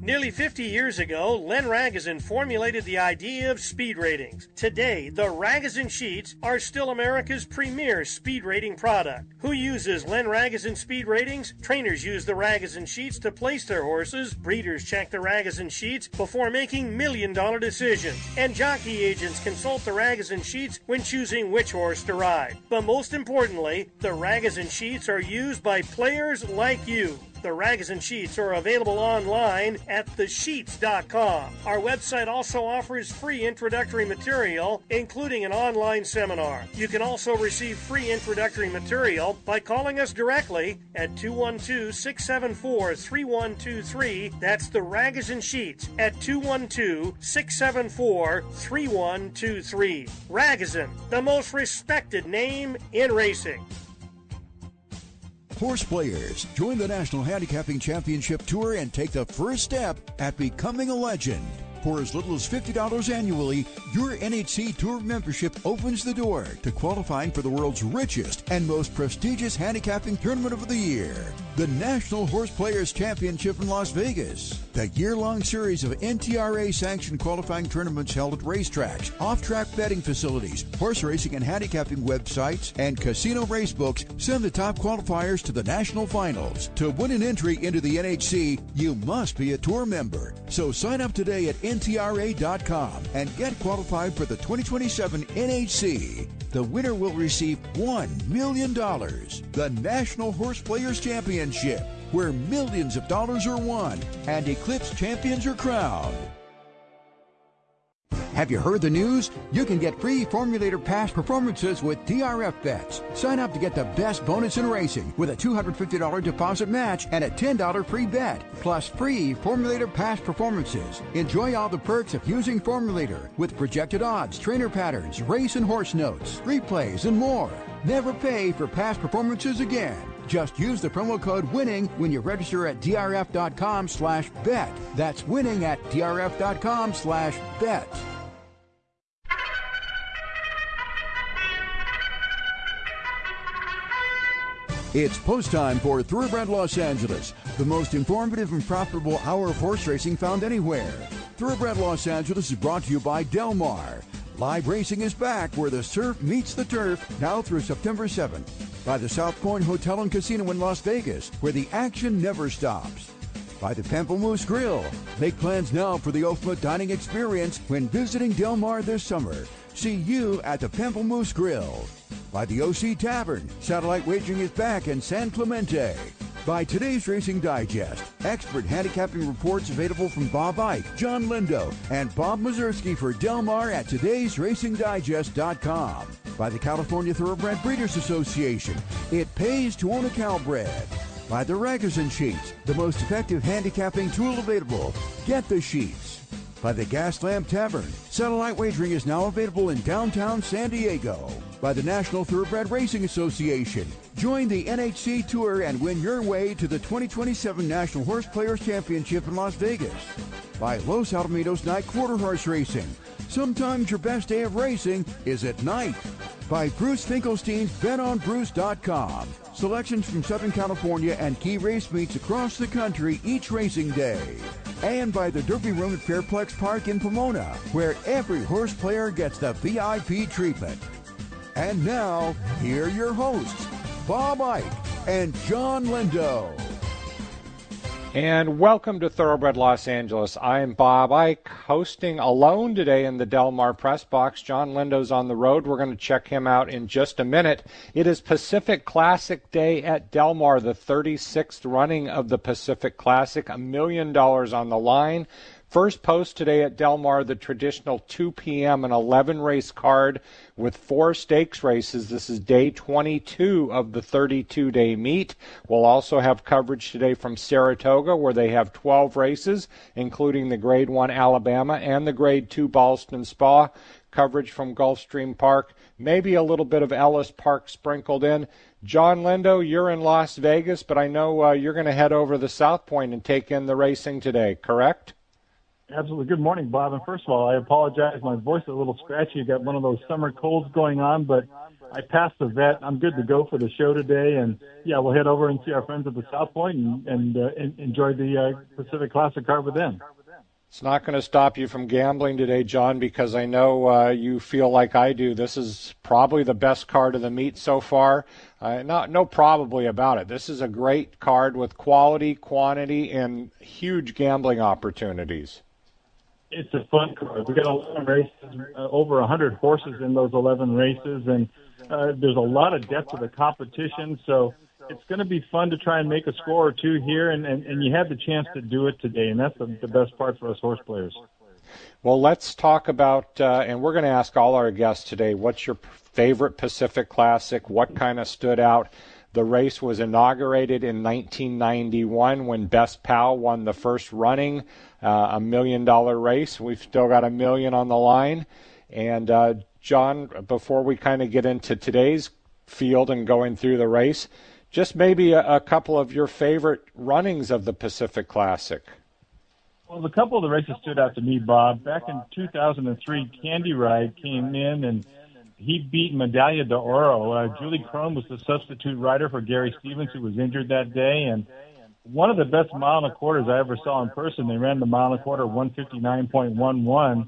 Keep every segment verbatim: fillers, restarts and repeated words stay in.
Nearly fifty years ago, Len Ragozin formulated the idea of speed ratings. Today, the Ragozin sheets are still America's premier speed rating product. Who uses Len Ragozin speed ratings? Trainers use the Ragozin sheets to place their horses. Breeders check the Ragozin sheets before making million-dollar decisions. And jockey agents consult the Ragozin sheets when choosing which horse to ride. But most importantly, the Ragozin sheets are used by players like you. The Ragozin sheets are available online at the sheets dot com. Our website also offers free introductory material, including an online seminar. You can also receive free introductory material by calling us directly at two one two, six seven four, three one two three. That's the Ragozin sheets at two one two, six seven four, three one two three. Ragozin, the most respected name in racing. Horse players, join the National Handicapping Championship Tour and take the first step at becoming a legend. For as little as fifty dollars annually, your N H C Tour membership opens the door to qualifying for the world's richest and most prestigious handicapping tournament of the year, the National Horse Players Championship in Las Vegas. The year-long series of N T R A-sanctioned qualifying tournaments held at racetracks, off-track betting facilities, horse racing and handicapping websites, and casino race books send the top qualifiers to the national finals. To win an entry into the N H C, you must be a tour member. So sign up today at N T R A dot com and get qualified for the twenty twenty-seven N H C. The winner will receive one million dollars. The National Horse Players Championship, where millions of dollars are won and Eclipse champions are crowned. Have you heard the news? You can get free Formulator Pass performances with D R F bets. Sign up to get the best bonus in racing with a two hundred fifty dollars deposit match and a ten dollars free bet, plus free Formulator Pass performances. Enjoy all the perks of using Formulator with projected odds, trainer patterns, race and horse notes, replays, and more. Never pay for past performances again. Just use the promo code WINNING when you register at D R F dot com slash bet. That's winning at D R F dot com slash bet. It's post time for Thoroughbred Los Angeles, the most informative and profitable hour of horse racing found anywhere. Thoroughbred Los Angeles is brought to you by Del Mar. Live racing is back where the surf meets the turf now through September seventh. By the South Point Hotel and Casino in Las Vegas, where the action never stops. By the Pamplemousse Grill. Make plans now for the ultimate dining experience when visiting Del Mar this summer. See you at the Pamplemousse Grill. By the O C Tavern. Satellite wagering is back in San Clemente. By Today's Racing Digest. Expert handicapping reports available from Bob Ike, John Lindo, and Bob Mazursky for Del Mar at todays racing digest dot com. By the California Thoroughbred Breeders Association. It pays to own a Calbred. By the Ragozin Sheets, the most effective handicapping tool available. Get the sheets. By the Gaslamp Tavern. Satellite wagering is now available in downtown San Diego. By the National Thoroughbred Racing Association. Join the N H C Tour and win your way to the twenty twenty-seven National Horse Players Championship in Las Vegas. By Los Alamitos Night Quarter Horse Racing. Sometimes your best day of racing is at night. By Bruce Finkelstein's bet on bruce dot com. Selections from Southern California and key race meets across the country each racing day. And by the Derby Room at Fairplex Park in Pomona, where every horse player gets the V I P treatment. And now, here are your hosts, Bob Ike and John Lindo. And welcome to Thoroughbred Los Angeles. I'm Bob Ike, hosting alone today in the Del Mar press box. John Lindo's on the road. We're going to check him out in just a minute. It is Pacific Classic Day at Del Mar, the thirty-sixth running of the Pacific Classic, a million dollars on the line. First post today at Del Mar, the traditional two p.m. and eleven race card with four stakes races. This is day twenty-two of the thirty-two day meet. We'll also have coverage today from Saratoga, where they have twelve races, including the Grade one Alabama and the Grade two Ballston Spa. Coverage from Gulfstream Park, maybe a little bit of Ellis Park sprinkled in. John Lindo, you're in Las Vegas, but I know uh, you're going to head over to the South Point and take in the racing today, correct? Absolutely. Good morning, Bob. And first of all, I apologize. My voice is a little scratchy. I got one of those summer colds going on, but I passed the vet. I'm good to go for the show today. And, yeah, we'll head over and see our friends at the South Point and, and uh, enjoy the uh, Pacific Classic card with them. It's not going to stop you from gambling today, John, because I know uh, you feel like I do. This is probably the best card of the meet so far. Uh, not, no probably about it. This is a great card with quality, quantity, and huge gambling opportunities. It's a fun card. We got eleven races, uh, over one hundred horses in those eleven races, and uh, there's a lot of depth to the competition. So it's going to be fun to try and make a score or two here, and, and, and you had the chance to do it today, and that's the, the best part for us horse players. Well, let's talk about, uh, and we're going to ask all our guests today, what's your favorite Pacific Classic? What kind of stood out? The race was inaugurated in nineteen ninety-one when Best Pal won the first running, uh, a million-dollar race. We've still got a million on the line. And, uh, John, before we kind of get into today's field and going through the race, just maybe a, a couple of your favorite runnings of the Pacific Classic. Well, a couple of the races stood out to me, Bob. Back in two thousand three, Candy Ride came in and he beat Medalla de Oro. Uh, Julie Crone was the substitute rider for Gary Stevens, who was injured that day. And one of the best mile and a quarters I ever saw in person. They ran the mile and a quarter one fifty-nine point one one.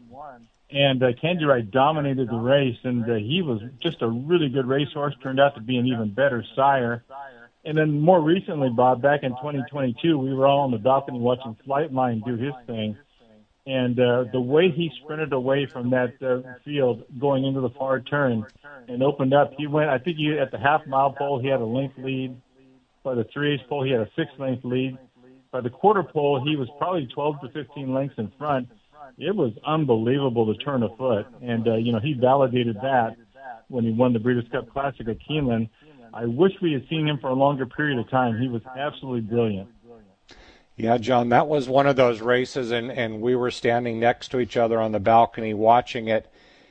And uh, Candy Ride dominated the race, and uh, he was just a really good racehorse, turned out to be an even better sire. And then more recently, Bob, back in twenty twenty-two, we were all on the balcony watching Flightline do his thing. And uh, the way he sprinted away from that uh, field going into the far turn and opened up, he went, I think he, at the half-mile pole, he had a length lead. By the three-eighths pole, he had a six-length lead. By the quarter pole, he was probably twelve to fifteen lengths in front. It was unbelievable to turn a foot. And, uh, you know, he validated that when he won the Breeders' Cup Classic at Keeneland. I wish we had seen him for a longer period of time. He was absolutely brilliant. Yeah, John, that was one of those races, and, and we were standing next to each other on the balcony watching it.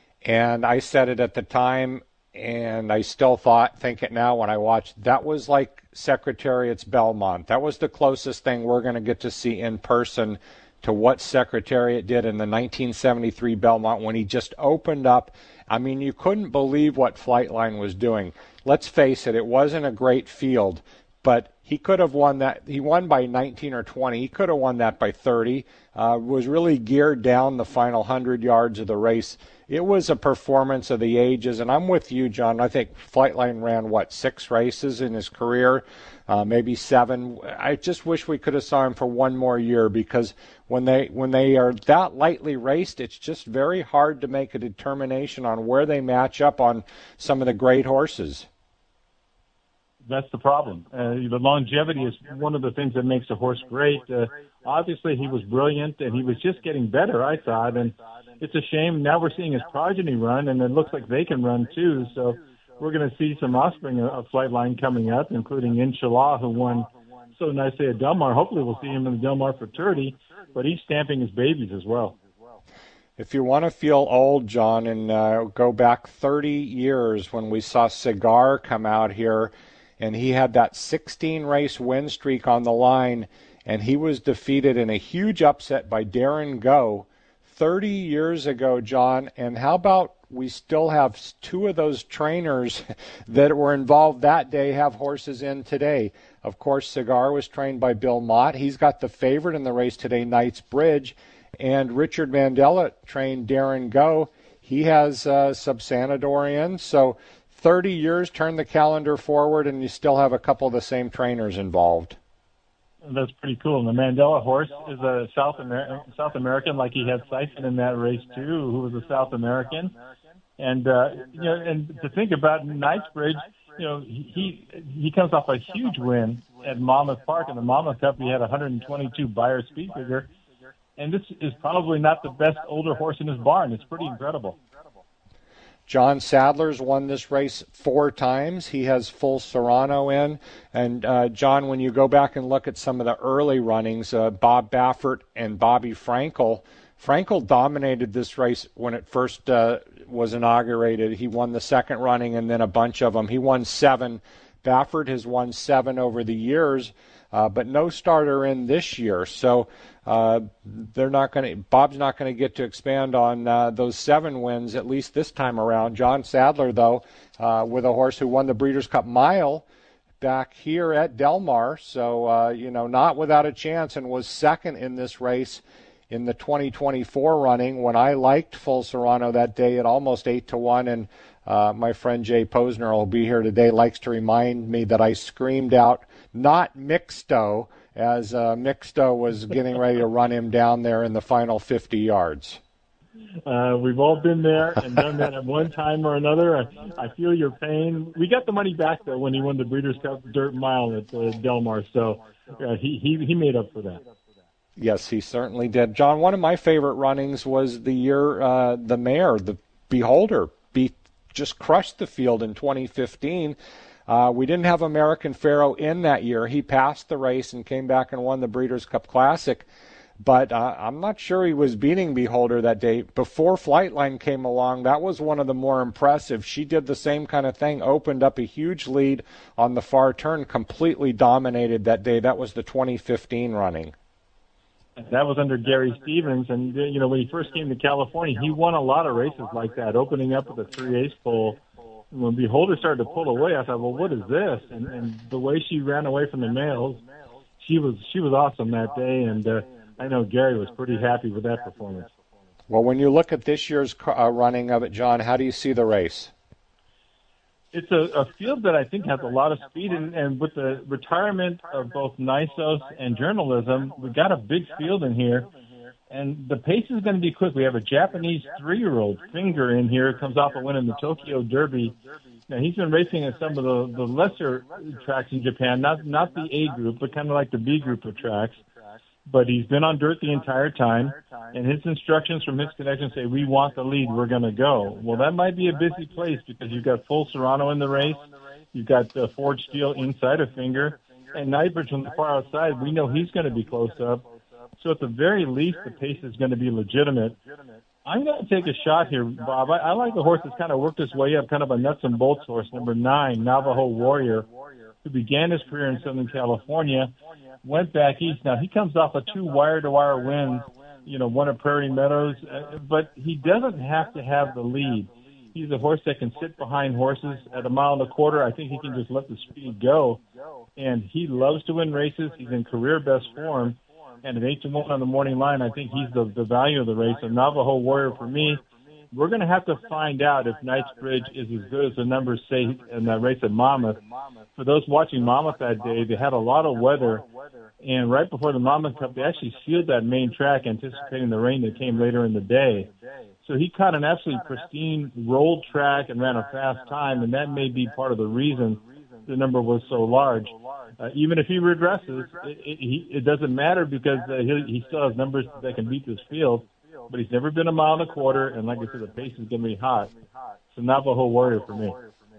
And I said it at the time, and I still thought, think it now when I watched, that was like Secretariat's Belmont. That was the closest thing we're going to get to see in person to what Secretariat did in the nineteen seventy-three Belmont when he just opened up. I mean, you couldn't believe what Flightline was doing. Let's face it, it wasn't a great field, but he could have won that. He won by nineteen or twenty. He could have won that by thirty. Uh, was really geared down the final one hundred yards of the race. It was a performance of the ages, and I'm with you, John. I think Flightline ran, what, six races in his career, uh, maybe seven. I just wish we could have saw him for one more year, because when they when they are that lightly raced, it's just very hard to make a determination on where they match up on some of the great horses. That's the problem. Uh, the longevity is one of the things that makes a horse great. Uh, obviously, he was brilliant, and he was just getting better, I thought. And it's a shame. Now we're seeing his progeny run, and it looks like they can run, too. So we're going to see some offspring of Flightline coming up, including Inshallah, who won so nicely at Del Mar. Hopefully we'll see him in the Del Mar fraternity, but he's stamping his babies as well. If you want to feel old, John, and uh, go back thirty years when we saw Cigar come out here, and he had that sixteen-race win streak on the line, and he was defeated in a huge upset by Darren Go thirty years ago, John. And how about we still have two of those trainers that were involved that day have horses in today? Of course, Cigar was trained by Bill Mott. He's got the favorite in the race today, Knightsbridge. And Richard Mandela trained Darren Go. He has uh, Subsanador in. So thirty years, turn the calendar forward, and you still have a couple of the same trainers involved. That's pretty cool. And the Mandela horse is a South, Amer- South American, like he had Siphon in that race, too, who was a South American. And, uh, you know, and to think about Knightsbridge, you know, he he comes off a huge win at Monmouth Park. In the Monmouth Cup, he had one hundred twenty-two Beyer speed figure. And this is probably not the best older horse in his barn. It's pretty incredible. John Sadler's won this race four times. He has full Serrano in. And, uh, John, when you go back and look at some of the early runnings, uh, Bob Baffert and Bobby Frankel, Frankel dominated this race when it first uh, was inaugurated. He won the second running and then a bunch of them. He won seven. Baffert has won seven over the years. uh, but no starter in this year. So uh, they're not going to. Bob's not going to get to expand on uh, those seven wins at least this time around. John Sadler, though, uh, with a horse who won the Breeders' Cup Mile back here at Del Mar, so uh, you know, not without a chance, and was second in this race in the twenty twenty-four running when I liked Full Serrano that day at almost eight to one, and uh, my friend Jay Posner will be here today, likes to remind me that I screamed out, not Mixto, as uh, Mixto was getting ready to run him down there in the final fifty yards. Uh, we've all been there and done that at one time or another. I, I feel your pain. We got the money back, though, when he won the Breeders' Cup Dirt Mile at uh, Del Mar, so uh, he, he, he made up for that. Yes, he certainly did. John, one of my favorite runnings was the year uh, the Mare, the Beholder, beat, just crushed the field in twenty fifteen. Uh, we didn't have American Pharoah in that year. He passed the race and came back and won the Breeders' Cup Classic. But uh, I'm not sure he was beating Beholder that day. Before Flightline came along, that was one of the more impressive. She did the same kind of thing, opened up a huge lead on the far turn, completely dominated that day. That was the twenty fifteen running. That was under Gary Stevens, and you know when he first came to California, he won a lot of races like that, opening up with a three-ace pole. When Beholder started to pull away, I thought, well, what is this? And, and the way she ran away from the males, she was she was awesome that day, and uh, I know Gary was pretty happy with that performance. Well, when you look at this year's uh, running of it, John, how do you see the race? It's a, a field that I think has a lot of speed, and, and with the retirement of both Nysos and journalism, we've got a big field in here, and the pace is going to be quick. We have a Japanese three-year-old, Finger, in here, comes off a win in the Tokyo Derby. Now, he's been racing at some of the, the lesser tracks in Japan, not not the A group, but kind of like the B group of tracks. But he's been on dirt the entire time, and his instructions from his connections say, we want the lead, we're going to go. Well, that might be a busy place because you've got Full Serrano in the race, you've got uh, Forged Steel inside of Finger, and Nightbridge on the far outside, we know he's going to be close up. So at the very least, the pace is going to be legitimate. I'm going to take a shot here, Bob. I, I like the horse that's kind of worked his way up, kind of a nuts and bolts horse, number nine, Navajo Warrior, who began his career in Southern California, went back east. Now, he comes off of two wire-to-wire wins, you know, one at Prairie Meadows, uh, but he doesn't have to have the lead. He's a horse that can sit behind horses at a mile and a quarter. I think he can just let the speed go, and he loves to win races. He's in career best form, and at eight to one on the morning line, I think he's the, the value of the race. And Navajo Warrior, for me, we're going to have to find out if Knightsbridge is as good as the numbers say in that race at Monmouth. For those watching Monmouth that day, they had a lot of weather, and right before the Monmouth Cup, they actually sealed that main track, anticipating the rain that came later in the day. So he caught an absolutely pristine rolled track and ran a fast time, and that may be part of the reason the number was so large. Uh, even if he regresses, it, it, he, it doesn't matter because uh, he, he still has numbers that can beat this field. But he's never been a mile and a quarter, and like I said, the pace is going to be hot. So Navajo Warrior for me.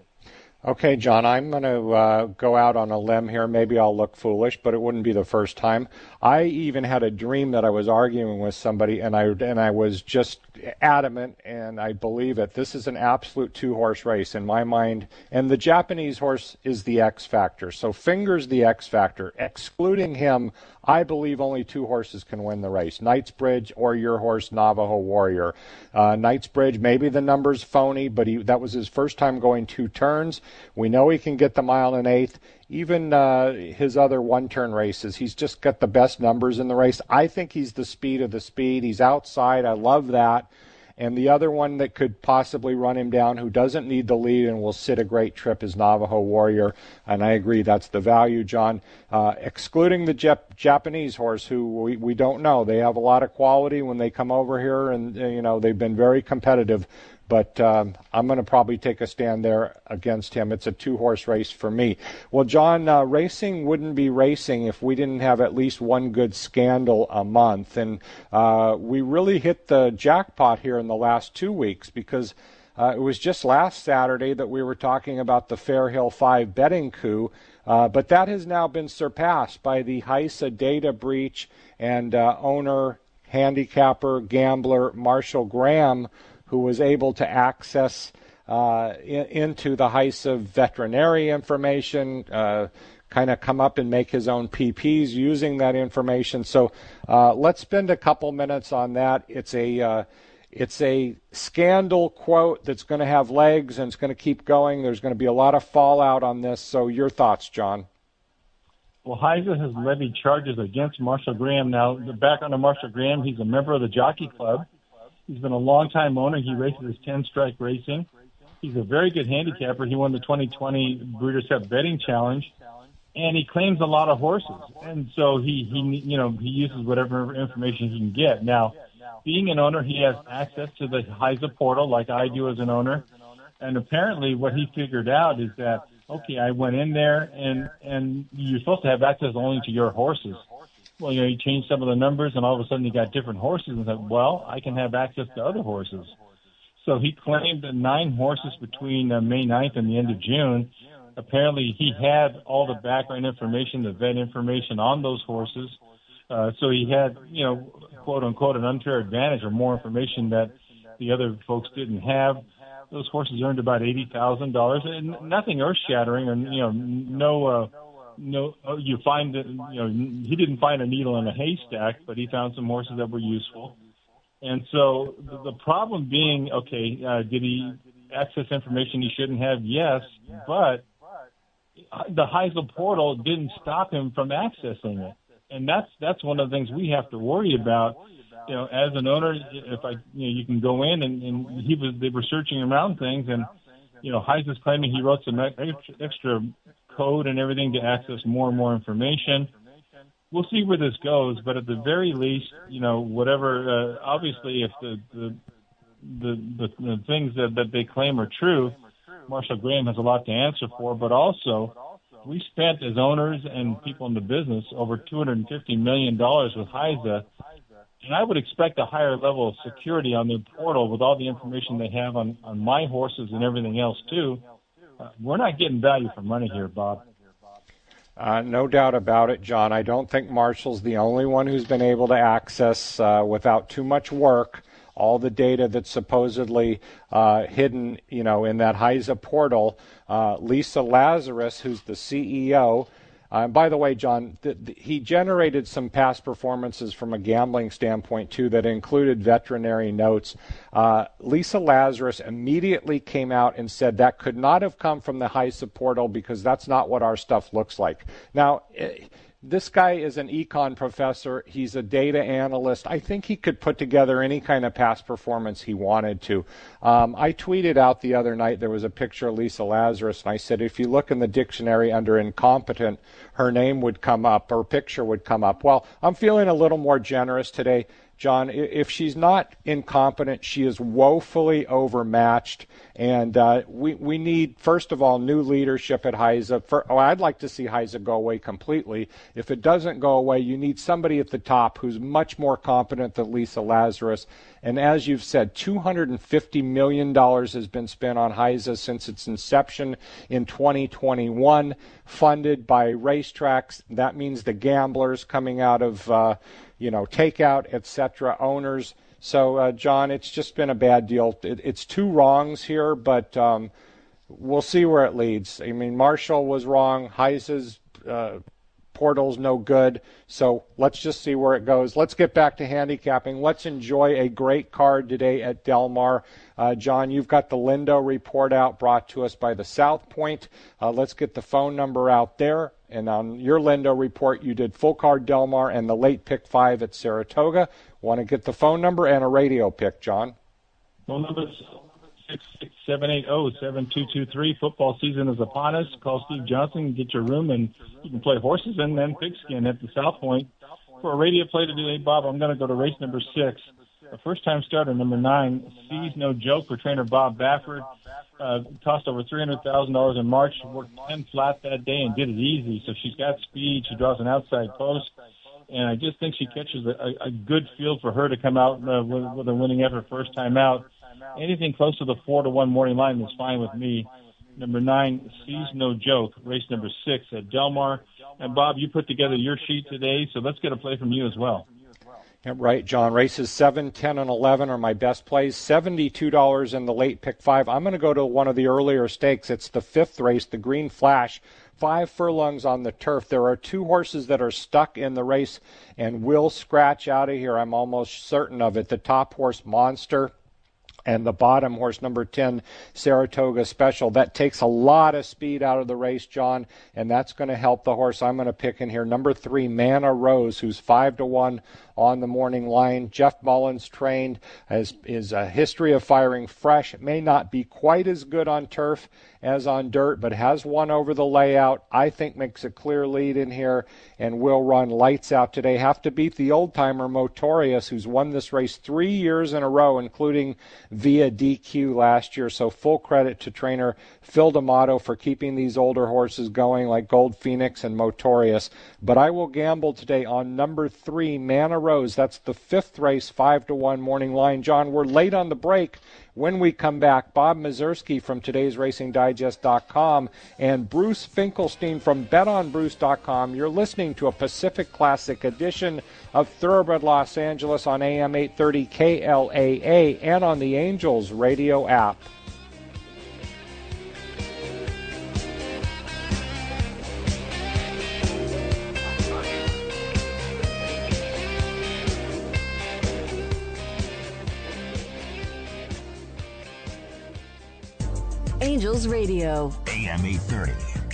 Okay, John, I'm going to uh, go out on a limb here. Maybe I'll look foolish, but it wouldn't be the first time. I even had a dream that I was arguing with somebody, and I and I was just adamant, and I believe it. This is an absolute two-horse race in my mind, and the Japanese horse is the X factor. So Finger's the X factor. Excluding him, I believe only two horses can win the race, Knightsbridge or your horse, Navajo Warrior. Uh, Knightsbridge, maybe the number's phony, but he, that was his first time going two turns. We know he can get the mile and eighth. Even uh, his other one-turn races, he's just got the best numbers in the race. I think he's the speed of the speed. He's outside. I love that. And the other one that could possibly run him down, who doesn't need the lead and will sit a great trip, is Navajo Warrior. And I agree, that's the value, John. Uh, excluding the Jap- Japanese horse, who we, we don't know. They have a lot of quality when they come over here, and, uh, you know, they've been very competitive. But um, I'm going to probably take a stand there against him. It's a two-horse race for me. Well, John, uh, racing wouldn't be racing if we didn't have at least one good scandal a month. And uh, we really hit the jackpot here in the last two weeks because uh, it was just last Saturday that we were talking about the Fairhill five betting coup. Uh, but that has now been surpassed by the HISA data breach and uh, owner, handicapper, gambler Marshall Graham, who was able to access uh, in, into the HISA veterinary information, uh, kind of come up and make his own P Ps using that information. So uh, let's spend a couple minutes on that. It's a uh, it's a scandal quote that's going to have legs and it's going to keep going. There's going to be a lot of fallout on this. So your thoughts, John? Well, Heise has levied charges against Marshall Graham. Now, the background on Marshall Graham, he's a member of the Jockey Club. He's been a long-time owner. He races his ten-strike racing. He's a very good handicapper. He won the twenty twenty Breeders' Cup Betting Challenge, and he claims a lot of horses. And so he, he, you know, he uses whatever information he can get. Now, being an owner, he has access to the Heise portal like I do as an owner. And apparently what he figured out is that, okay, I went in there, and, and you're supposed to have access only to your horses. Well, you know, you change some of the numbers, and all of a sudden you got different horses, and said, well, I can have access to other horses. So he claimed nine horses between uh, May ninth and the end of June. Apparently he had all the background information, the vet information on those horses. Uh, so he had, you know, quote unquote, an unfair advantage or more information that the other folks didn't have. Those horses earned about eighty thousand dollars, and nothing earth shattering, or, you know, no, uh, no, you find that, you know, he didn't find a needle in a haystack, but he found some horses that were useful. And so the, the problem being, okay, uh, did he access information he shouldn't have? Yes, but the Heise portal didn't stop him from accessing it. And that's, that's one of the things we have to worry about. You know, as an owner, if I, you know, you can go in and, and he was, they were searching around things, and, you know, Heise is claiming he wrote some extra, extra code and everything to access more and more information. We'll see where this goes, but at the very least, you know, whatever, uh, obviously if the, the, the, the, the things that, that they claim are true, Marshall Graham has a lot to answer for, but also we spent as owners and people in the business over two hundred fifty million dollars with Heise. And I would expect a higher level of security on their portal with all the information they have on, on my horses and everything else, too. Uh, we're not getting value for money here, Bob. Uh, no doubt about it, John. I don't think Marshall's the only one who's been able to access, uh, without too much work, all the data that's supposedly uh, hidden, you know, in that Heise portal. Uh, Lisa Lazarus, who's the C E O, Uh, by the way, John, th- th- he generated some past performances from a gambling standpoint, too, that included veterinary notes. Uh, Lisa Lazarus immediately came out and said that could not have come from the Heise portal because that's not what our stuff looks like. Now, eh, this guy is an econ professor. He's a data analyst. I think he could put together any kind of past performance he wanted to. Um, I tweeted out the other night, there was a picture of Lisa Lazarus, and I said, if you look in the dictionary under incompetent, her name would come up, her picture would come up. Well, I'm feeling a little more generous today, John. If she's not incompetent, she is woefully overmatched. And uh, we we need, first of all, new leadership at Heise. For, oh, I'd like to see Heise go away completely. If it doesn't go away, you need somebody at the top who's much more competent than Lisa Lazarus. And as you've said, two hundred fifty million dollars has been spent on Heise since its inception in twenty twenty-one, funded by racetracks. That means the gamblers coming out of, uh, you know, takeout, et cetera, owners. So, uh, John, it's just been a bad deal. It, it's two wrongs here, but um, we'll see where it leads. I mean, Marshall was wrong. Heise's uh, portal's no good. So let's just see where it goes. Let's get back to handicapping. Let's enjoy a great card today at Del Mar. Uh, John, you've got the Lindo report out brought to us by the South Point. Uh, let's get the phone number out there. And on your Lindo report, you did full card Del Mar and the late pick five at Saratoga. Want to get the phone number and a radio pick, John? Phone number is six six seven eight zero seven two two three. Football season is upon us. Call Steve Johnson, get your room, and you can play horses and then pigskin at the South Point. For a radio play today, Bob, I'm going to go to race number six. A first-time starter, number nine, C's No Joke for trainer Bob Baffert. Uh, cost over three hundred thousand dollars in March. Worked ten flat that day and did it easy. So she's got speed. She draws an outside post. And I just think she catches a, a good field for her to come out uh, with, with a winning effort first time out. Anything close to the four to one morning line is fine with me. Number nine, C's No Joke, race number six at Del Mar. And Bob, you put together your sheet today, so let's get a play from you as well. Yeah, right, John. Races seven, ten, and eleven are my best plays. seventy-two dollars in the late pick five. I'm going to go to one of the earlier stakes. It's the fifth race, the Green Flash, five furlongs on the turf. There are two horses that are stuck in the race and will scratch out of here. I'm almost certain of it. The top horse, Monster, and the bottom horse, number ten, Saratoga Special. That takes a lot of speed out of the race, John, and that's going to help the horse I'm going to pick in here. Number three, Mana Rose, who's five to one on the morning line. Jeff Mullins trained, has is a history of firing fresh. It may not be quite as good on turf as on dirt, but has won over the layout. I think makes a clear lead in here and will run lights out today. Have to beat the old-timer Motorius, who's won this race three years in a row, including via D Q last year. So full credit to trainer Phil D'Amato for keeping these older horses going like Gold Phoenix and Motorius. But I will gamble today on number three, Mana Rose. That's the fifth race, five to one morning line. John, we're late on the break. When we come back, Bob Mazursky from todays racing digest dot com and Bruce Finkelstein from bet on bruce dot com. You're listening to a Pacific Classic edition of Thoroughbred Los Angeles on A M eight thirty K L A A and on the Angels radio app. Angels Radio. A M eight thirty.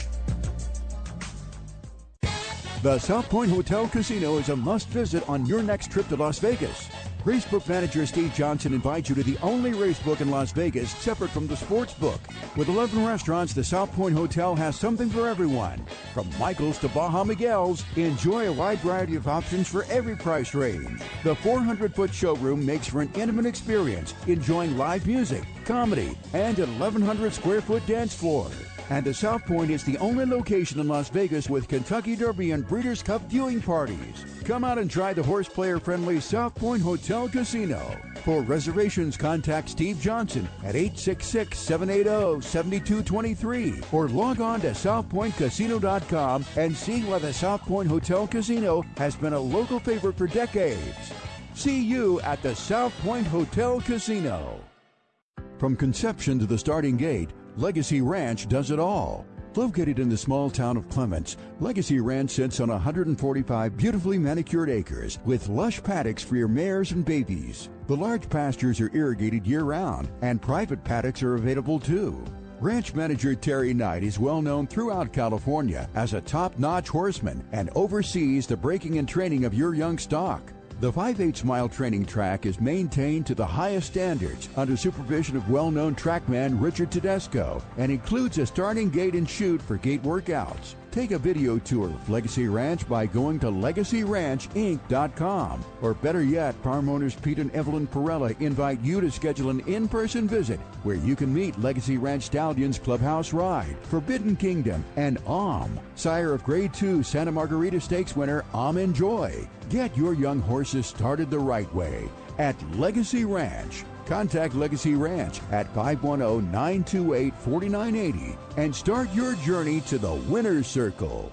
The South Point Hotel Casino is a must-visit on your next trip to Las Vegas. Racebook manager Steve Johnson invites you to the only racebook in Las Vegas separate from the sports book. With eleven restaurants, the South Point Hotel has something for everyone. From Michael's to Baja Miguel's, enjoy a wide variety of options for every price range. The four hundred foot showroom makes for an intimate experience, enjoying live music, comedy, and an eleven hundred square foot dance floor. And the South Point is the only location in Las Vegas with Kentucky Derby and Breeders' Cup viewing parties. Come out and try the horse player-friendly South Point Hotel Casino. For reservations, contact Steve Johnson at eight six six, seven eight zero, seven two two three or log on to south point casino dot com and see why the South Point Hotel Casino has been a local favorite for decades. See you at the South Point Hotel Casino. From conception to the starting gate, Legacy Ranch does it all. Located in the small town of Clements, Legacy Ranch sits on one hundred forty-five beautifully manicured acres with lush paddocks for your mares and babies. The large pastures are irrigated year-round, and private paddocks are available too. Ranch manager Terry Knight is well known throughout California as a top-notch horseman and oversees the breaking and training of your young stock. The five eighths mile training track is maintained to the highest standards under supervision of well-known trackman Richard Tedesco and includes a starting gate and chute for gate workouts. Take a video tour of Legacy Ranch by going to legacy ranch inc dot com. Or better yet, farm owners Pete and Evelyn Perella invite you to schedule an in-person visit where you can meet Legacy Ranch Stallions Clubhouse Ride, Forbidden Kingdom, and Om, sire of Grade two Santa Margarita Stakes winner Om Enjoy. Get your young horses started the right way at Legacy Ranch. Contact Legacy Ranch at five one zero, nine two eight, four nine eight zero and start your journey to the winner's circle.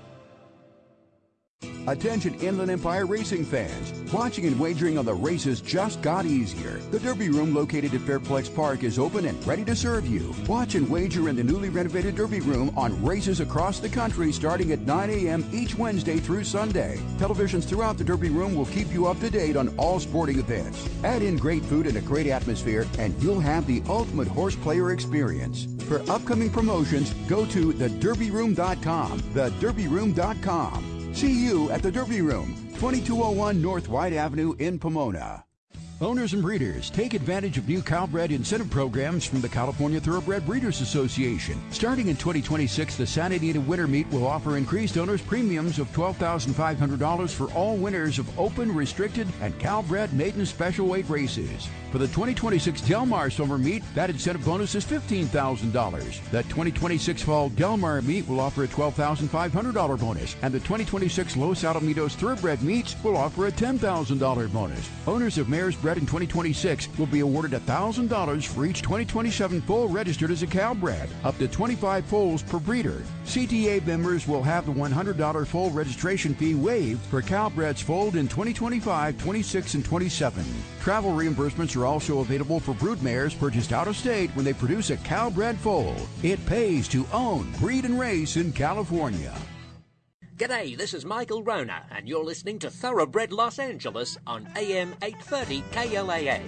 Attention Inland Empire racing fans. Watching and wagering on the races just got easier. The Derby Room located at Fairplex Park is open and ready to serve you. Watch and wager in the newly renovated Derby Room on races across the country starting at nine a.m. each Wednesday through Sunday. Televisions throughout the Derby Room will keep you up to date on all sporting events. Add in great food and a great atmosphere and you'll have the ultimate horse player experience. For upcoming promotions, go to the derby room dot com. the derby room dot com. See you at the Derby Room, twenty-two oh one North White Avenue in Pomona. Owners and breeders, take advantage of new Calbred incentive programs from the California Thoroughbred Breeders Association. Starting in twenty twenty-six, the Santa Anita Winter Meet will offer increased owners premiums of twelve thousand five hundred dollars for all winners of open, restricted, and Calbred maiden special weight races. For the twenty twenty-six Del Mar Summer Meet, that incentive bonus is fifteen thousand dollars. The twenty twenty-six Fall Del Mar Meet will offer a twelve thousand five hundred dollars bonus, and the twenty twenty-six Los Alamitos Thoroughbred Meets will offer a ten thousand dollars bonus. Owners of mares, bred in twenty twenty-six will be awarded one thousand dollars for each twenty twenty-seven foal registered as a Calbred, up to twenty-five foals per breeder. C T A members will have the one hundred dollars foal registration fee waived for Calbreds foaled in twenty twenty-five, twenty-six, and twenty-seven. Travel reimbursements are also available for broodmares purchased out of state when they produce a Calbred foal. It pays to own, breed, and race in California. G'day, this is Michael Rona, and you're listening to Thoroughbred Los Angeles on A M eight thirty K L A A.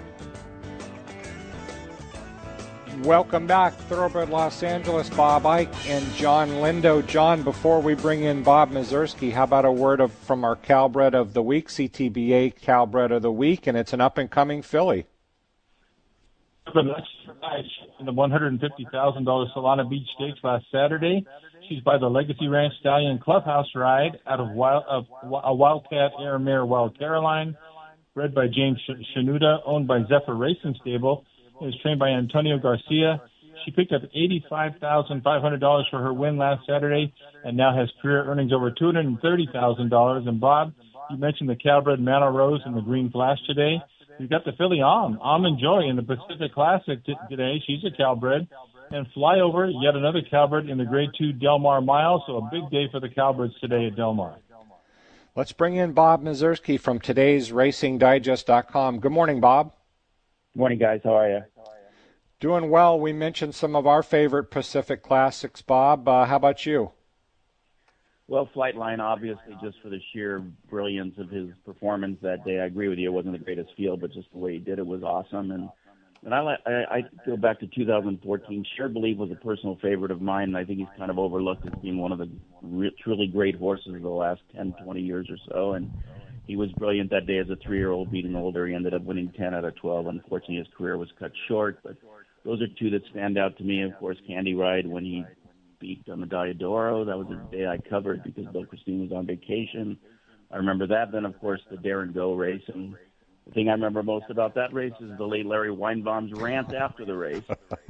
Welcome back, Thoroughbred Los Angeles, Bob Ike and John Lindo. John, before we bring in Bob Mazursky, how about a word of, from our Calbred of the Week, C T B A Calbred of the Week, and it's an up-and-coming filly. In the one hundred fifty thousand dollars Solana Beach Stakes last Saturday. She's by the Legacy Ranch Stallion Clubhouse Ride out of, Wild, of a Wildcat Air Mare Wild Caroline, bred by James Shanuda, owned by Zephyr Racing Stable. It was trained by Antonio Garcia. She picked up eighty-five thousand five hundred dollars for her win last Saturday and now has career earnings over two hundred thirty thousand dollars. And Bob, you mentioned the Calbred Manor Rose and the Green Flash today. We've got the filly Om, Om and Joy in the Pacific Classic t- today. She's a Calbred. And Flyover, yet another Calbred in the Grade two Del Mar Mile. So a big day for the Calbreds today at Del Mar. Let's bring in Bob Mazursky from today's Racing Digest dot com. Good morning, Bob. Good morning, guys. How are you? Doing well. We mentioned some of our favorite Pacific Classics, Bob. Uh, how about you? Well, Flightline, obviously, just for the sheer brilliance of his performance that day. I agree with you. It wasn't the greatest field, but just the way he did it was awesome. And and I, I, I go back to two thousand fourteen. Sure Believe was a personal favorite of mine, and I think he's kind of overlooked as being one of the re- truly great horses of the last ten, twenty years or so. And he was brilliant that day as a three-year-old beating older. He ended up winning ten out of twelve. Unfortunately, his career was cut short, but those are two that stand out to me. Of course, Candy Ride when he beat Medalla d'Oro. That was the day I covered because Bill Christine was on vacation. I remember that. Then, of course, the Dare and Go race. And the thing I remember most about that race is the late Larry Weinbaum's rant after the race.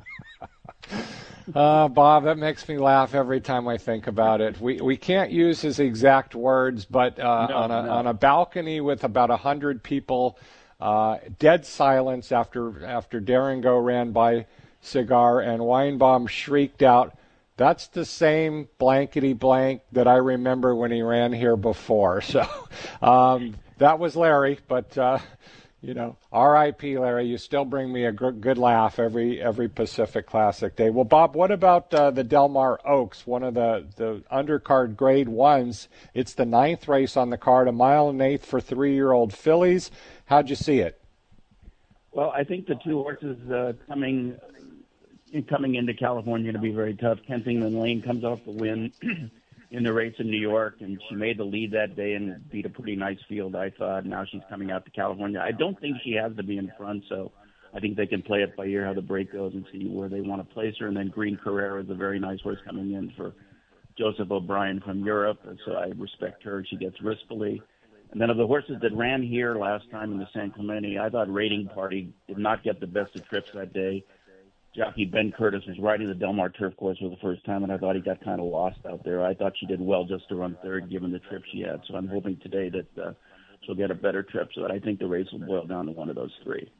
Uh, Bob, that makes me laugh every time I think about it. We we can't use his exact words, but uh, no, on a no. on a balcony with about a hundred people, uh, dead silence after after Dare and Go ran by Cigar, and Weinbaum shrieked out, "That's the same blankety blank that I remember when he ran here before." So um, that was Larry, but uh, you know, R I P Larry. You still bring me a g- good laugh every every Pacific Classic day. Well, Bob, what about uh, the Del Mar Oaks, one of the the undercard Grade Ones? It's the ninth race on the card, a mile and eighth for three-year-old fillies. How'd you see it? Well, I think the two horses uh, coming. Coming into California going to be very tough. Kensington Lane comes off the win in the race in New York, and she made the lead that day and beat a pretty nice field, I thought. Now she's coming out to California. I don't think she has to be in front, so I think they can play it by ear how the break goes and see where they want to place her. And then Green Carrera is a very nice horse coming in for Joseph O'Brien from Europe, and so I respect her. She gets Rispoli. And then of the horses that ran here last time in the San Clemente, I thought Raiding Party did not get the best of trips that day. Jockey Ben Curtis was riding the Del Mar turf course for the first time, and I thought he got kind of lost out there. I thought she did well just to run third, given the trip she had. So I'm hoping today that uh, she'll get a better trip. So that I think the race will boil down to one of those three.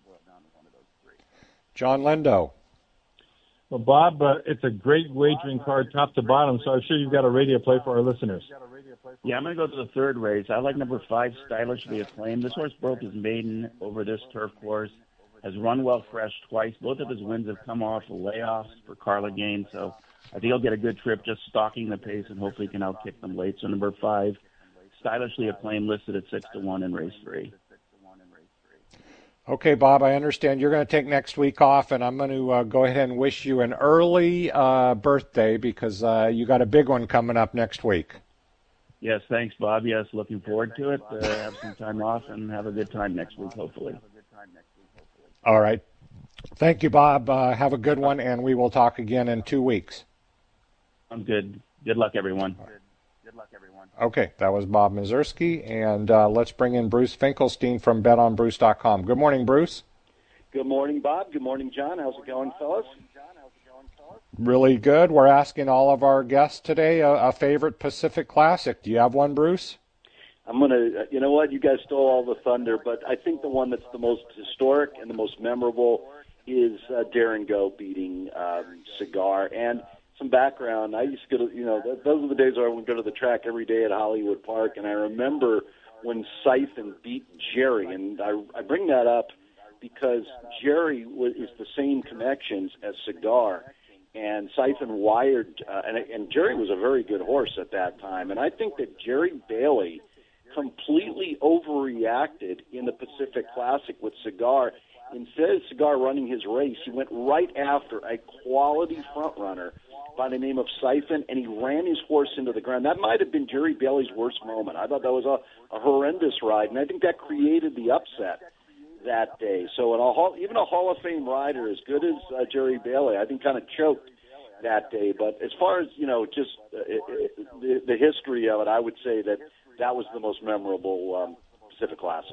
John Lindo. Well, Bob, uh, it's a great wagering card top to bottom, so I'm sure you've got a radio play for our listeners. Yeah, I'm going to go to the third race. I like number five, Stylishly Acclaimed. This horse broke his maiden over this turf course. Has run well fresh twice. Both of his wins have come off layoffs for Carla Gaines, so I think he'll get a good trip just stalking the pace and hopefully can outkick them late. So number five, Stylishly Acclaimed, listed at six to one in race three. Okay, Bob, I understand you're going to take next week off, and I'm going to uh, go ahead and wish you an early uh, birthday because uh, you got a big one coming up next week. Yes, thanks, Bob. Yes, looking forward to it. Uh, have some time off and have a good time next week, hopefully. All right. Thank you, Bob. Uh, have a good one, and we will talk again in two weeks. I'm good. Good luck, everyone. Good luck, everyone. Okay, that was Bob Mazursky, and uh, let's bring in Bruce Finkelstein from bet on bruce dot com. Good morning, Bruce. Good morning, Bob. Good morning, John. How's it going, fellas? Really good. We're asking all of our guests today a, a favorite Pacific Classic. Do you have one, Bruce? I'm going to, you know what, you guys stole all the thunder, but I think the one that's the most historic and the most memorable is uh, Darren Go beating um, Cigar. And some background, I used to go to, you know, th- those are the days where I would go to the track every day at Hollywood Park, and I remember when Siphon beat Jerry, and I, I bring that up because Jerry was, is the same connections as Cigar, and Siphon wired, uh, and, and Jerry was a very good horse at that time, and I think that Jerry Bailey completely overreacted in the Pacific Classic with Cigar. Instead of Cigar running his race, he went right after a quality front runner by the name of Siphon, and he ran his horse into the ground. That might have been Jerry Bailey's worst moment. I thought that was a, a horrendous ride, and I think that created the upset that day. So in a hall, even a Hall of Fame rider as good as uh, Jerry Bailey, I think kind of choked that day. But as far as, you know, just uh, it, it, the, the history of it, I would say that that was the most memorable um, Pacific Classic.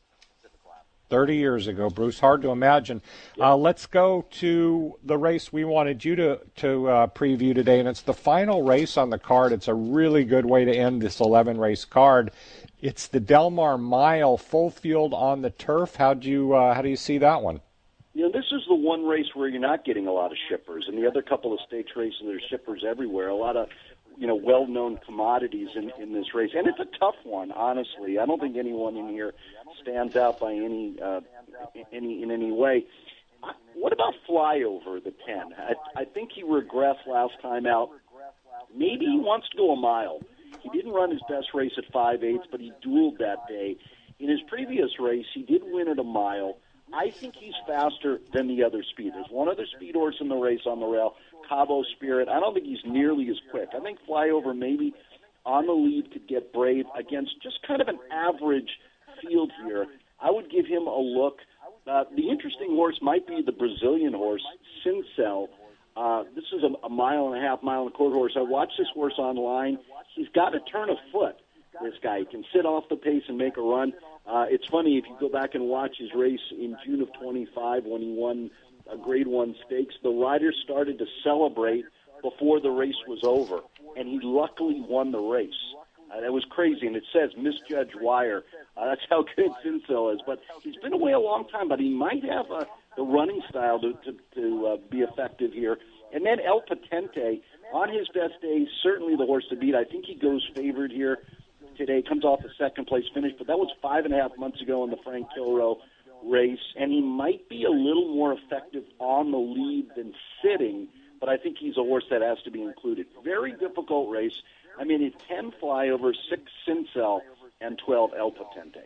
thirty years ago, Bruce. Hard to imagine. Uh, let's go to the race we wanted you to, to uh, preview today, and it's the final race on the card. It's a really good way to end this eleven-race card. It's the Del Mar Mile, full field on the turf. How do you, uh, how do you see that one? You know, this is the one race where you're not getting a lot of shippers. And the other couple of stakes races, there's shippers everywhere. A lot of, you know, well-known commodities in, in this race. And it's a tough one, honestly. I don't think anyone in here stands out by any uh, any in any way. What about Flyover, the ten? I, I think he regressed last time out. Maybe he wants to go a mile. He didn't run his best race at five eighths, but he dueled that day. In his previous race, he did win at a mile. I think he's faster than the other speed. There's one other speed horse in the race on the rail, Cabo Spirit. I don't think he's nearly as quick. I think Flyover maybe on the lead could get brave against just kind of an average field here. I would give him a look. Uh, the interesting horse might be the Brazilian horse, Cincel. Uh, this is a, a mile and a half, mile and a quarter horse. I watched this horse online. He's got to turn a foot, this guy. He can sit off the pace and make a run. Uh, it's funny, if you go back and watch his race in June of twenty-five when he won a Grade One Stakes, the riders started to celebrate before the race was over, and he luckily won the race. Uh, that was crazy, and it says misjudged wire. Uh, that's how good Cincel is. But he's been away a long time, but he might have uh, the running style to, to, to uh, be effective here. And then El Patente, on his best days, certainly the horse to beat. I think he goes favored here today, comes off a second-place finish, but that was five and a half months ago in the Frank Kilroe race, and he might be a little more effective on the lead than sitting, but I think he's a horse that has to be included. Very difficult race. I mean, it's ten Flyover, six Cincel, and twelve El Patente.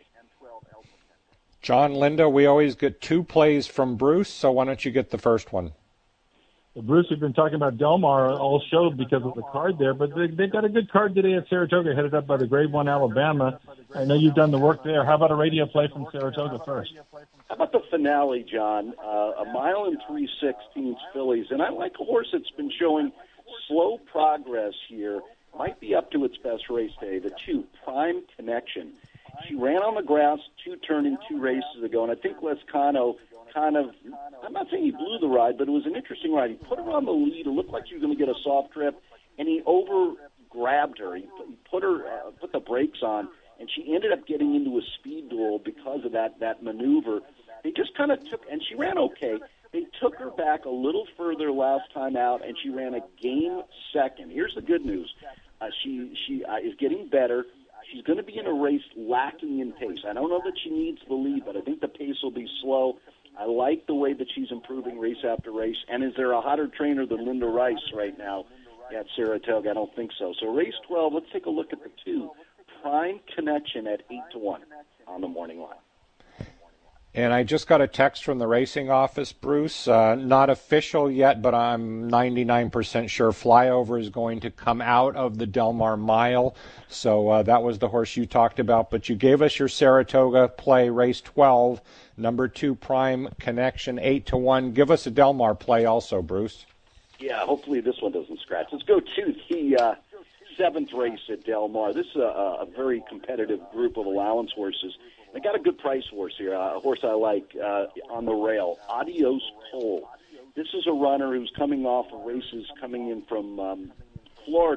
John Lindo, we always get two plays from Bruce, so why don't you get the first one? Well, Bruce, we've been talking about Del Mar all show because of the card there, but they, they've got a good card today at Saratoga, headed up by the Grade One Alabama. I know you've done the work there. How about a radio play from Saratoga first? How about the finale, John? Uh, a mile and three sixteenths fillies, and I like a horse that's been showing slow progress here. Might be up to its best race day. The two, Prime Connection. She ran on the grass two turning two races ago, and I think Lescano kind of, I'm not saying he blew the ride, but it was an interesting ride. He put her on the lead. It looked like she was going to get a soft trip, and he over-grabbed her. He put, he put her, uh, put the brakes on, and she ended up getting into a speed duel because of that, that maneuver. They just kind of took, and she ran okay. They took her back a little further last time out, and she ran a game second. Here's the good news. Uh, she she uh, is getting better. She's going to be in a race lacking in pace. I don't know that she needs the lead, but I think the pace will be slow. I like the way that she's improving race after race. And is there a hotter trainer than Linda Rice right now at Saratoga? I don't think so. So race twelve, let's take a look at the two. Prime Connection at eight to one on the morning line. And I just got a text from the racing office, Bruce. Uh, not official yet, but I'm ninety-nine percent sure Flyover is going to come out of the Del Mar Mile. So uh, that was the horse you talked about. But you gave us your Saratoga play, race twelve, number two, Prime Connection, eight to one. Give us a Del Mar play also, Bruce. Yeah, hopefully this one doesn't scratch. Let's go to the uh, seventh race at Del Mar. This is a, a very competitive group of allowance horses. I got a good price horse here, a horse I like uh, on the rail, Adios Pole. This is a runner who's coming off of races coming in from um, Florida,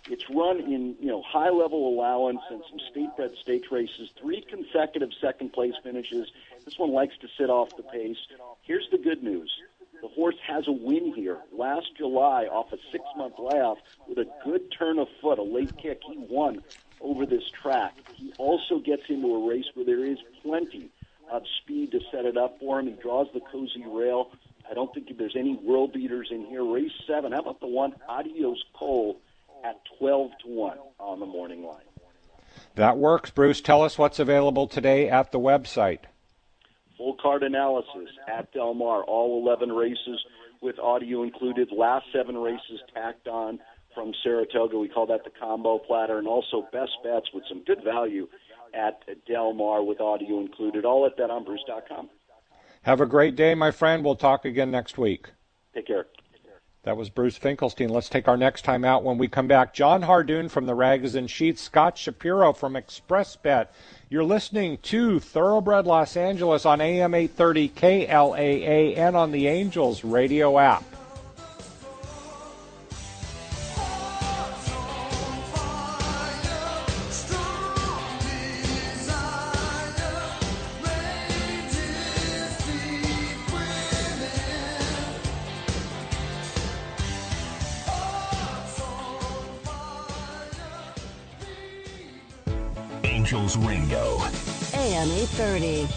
It's run in, you know, high-level allowance and some state-bred stakes races, three consecutive second-place finishes. This one likes to sit off the pace. Here's the good news. The horse has a win here. Last July, off a six-month layoff, with a good turn of foot, a late kick, he won over this track. He also gets into a race where there is plenty of speed to set it up for him. He draws the cozy rail. I don't think there's any world beaters in here. Race seven, how about the one, Adios Cole, at twelve to one on the morning line? That works. Bruce, tell us what's available today at the website. Full card analysis at Del Mar, all eleven races with audio included, last seven races tacked on from Saratoga. We call that the combo platter, and also best bets with some good value at Del Mar with audio included, all at bet on bruce dot com. Have a great day, my friend. We'll talk again next week. Take care. That was Bruce Finkelstein. Let's take our next time out when we come back. John Hardoon from the Rags and Sheets, Scott Shapiro from Express Bet. You're listening to Thoroughbred Los Angeles on A M eight thirty K L A A and on the Angels radio app. Angels Radio. A M eight thirty.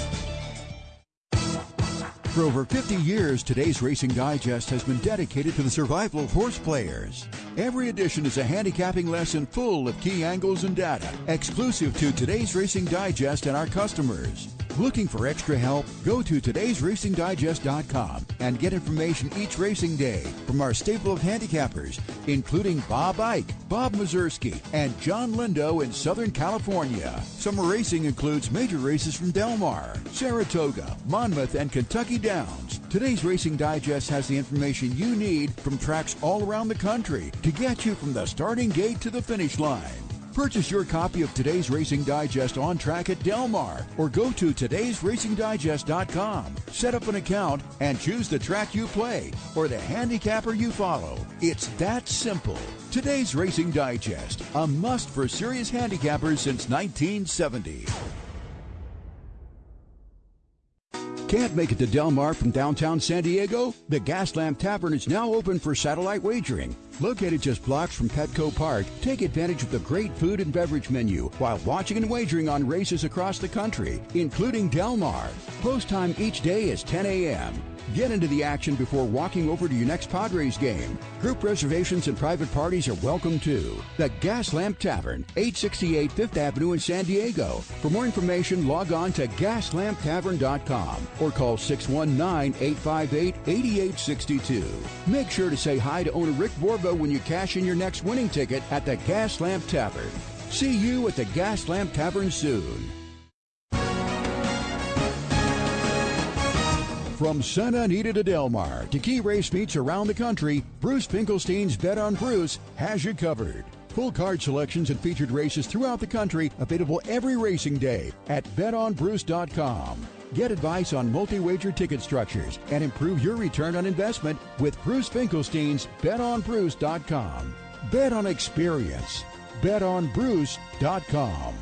For over fifty years, Today's Racing Digest has been dedicated to the survival of horse players. Every edition is a handicapping lesson full of key angles and data, exclusive to Today's Racing Digest and our customers. Looking for extra help? Go to todays racing digest dot com and get information each racing day from our stable of handicappers, including Bob Ike, Bob Mazursky, and John Lindo in Southern California. Summer racing includes major races from Del Mar, Saratoga, Monmouth, and Kentucky Downs. Today's Racing Digest has the information you need from tracks all around the country to get you from the starting gate to the finish line. Purchase your copy of Today's Racing Digest on track at Del Mar or go to todays racing digest dot com. Set up an account and choose the track you play or the handicapper you follow. It's that simple. Today's Racing Digest, a must for serious handicappers since nineteen seventy. Can't make it to Del Mar from downtown San Diego? The Gaslamp Tavern is now open for satellite wagering. Located just blocks from Petco Park, take advantage of the great food and beverage menu while watching and wagering on races across the country, including Del Mar. Post time each day is ten a.m. Get into the action before walking over to your next Padres game. Group reservations and private parties are welcome too. The Gaslamp Tavern, eight sixty-eight Fifth Avenue in San Diego. For more information, log on to gas lamp tavern dot com or call six one nine, eight five eight, eight eight six two. Make sure to say hi to owner Rick Borba when you cash in your next winning ticket at the Gaslamp Tavern. See you at the Gaslamp Tavern soon. From Santa Anita to Del Mar to key race meets around the country, Bruce Finkelstein's Bet on Bruce has you covered. Full card selections and featured races throughout the country available every racing day at bet on bruce dot com. Get advice on multi-wager ticket structures and improve your return on investment with Bruce Finkelstein's bet on bruce dot com. Bet on experience. bet on bruce dot com.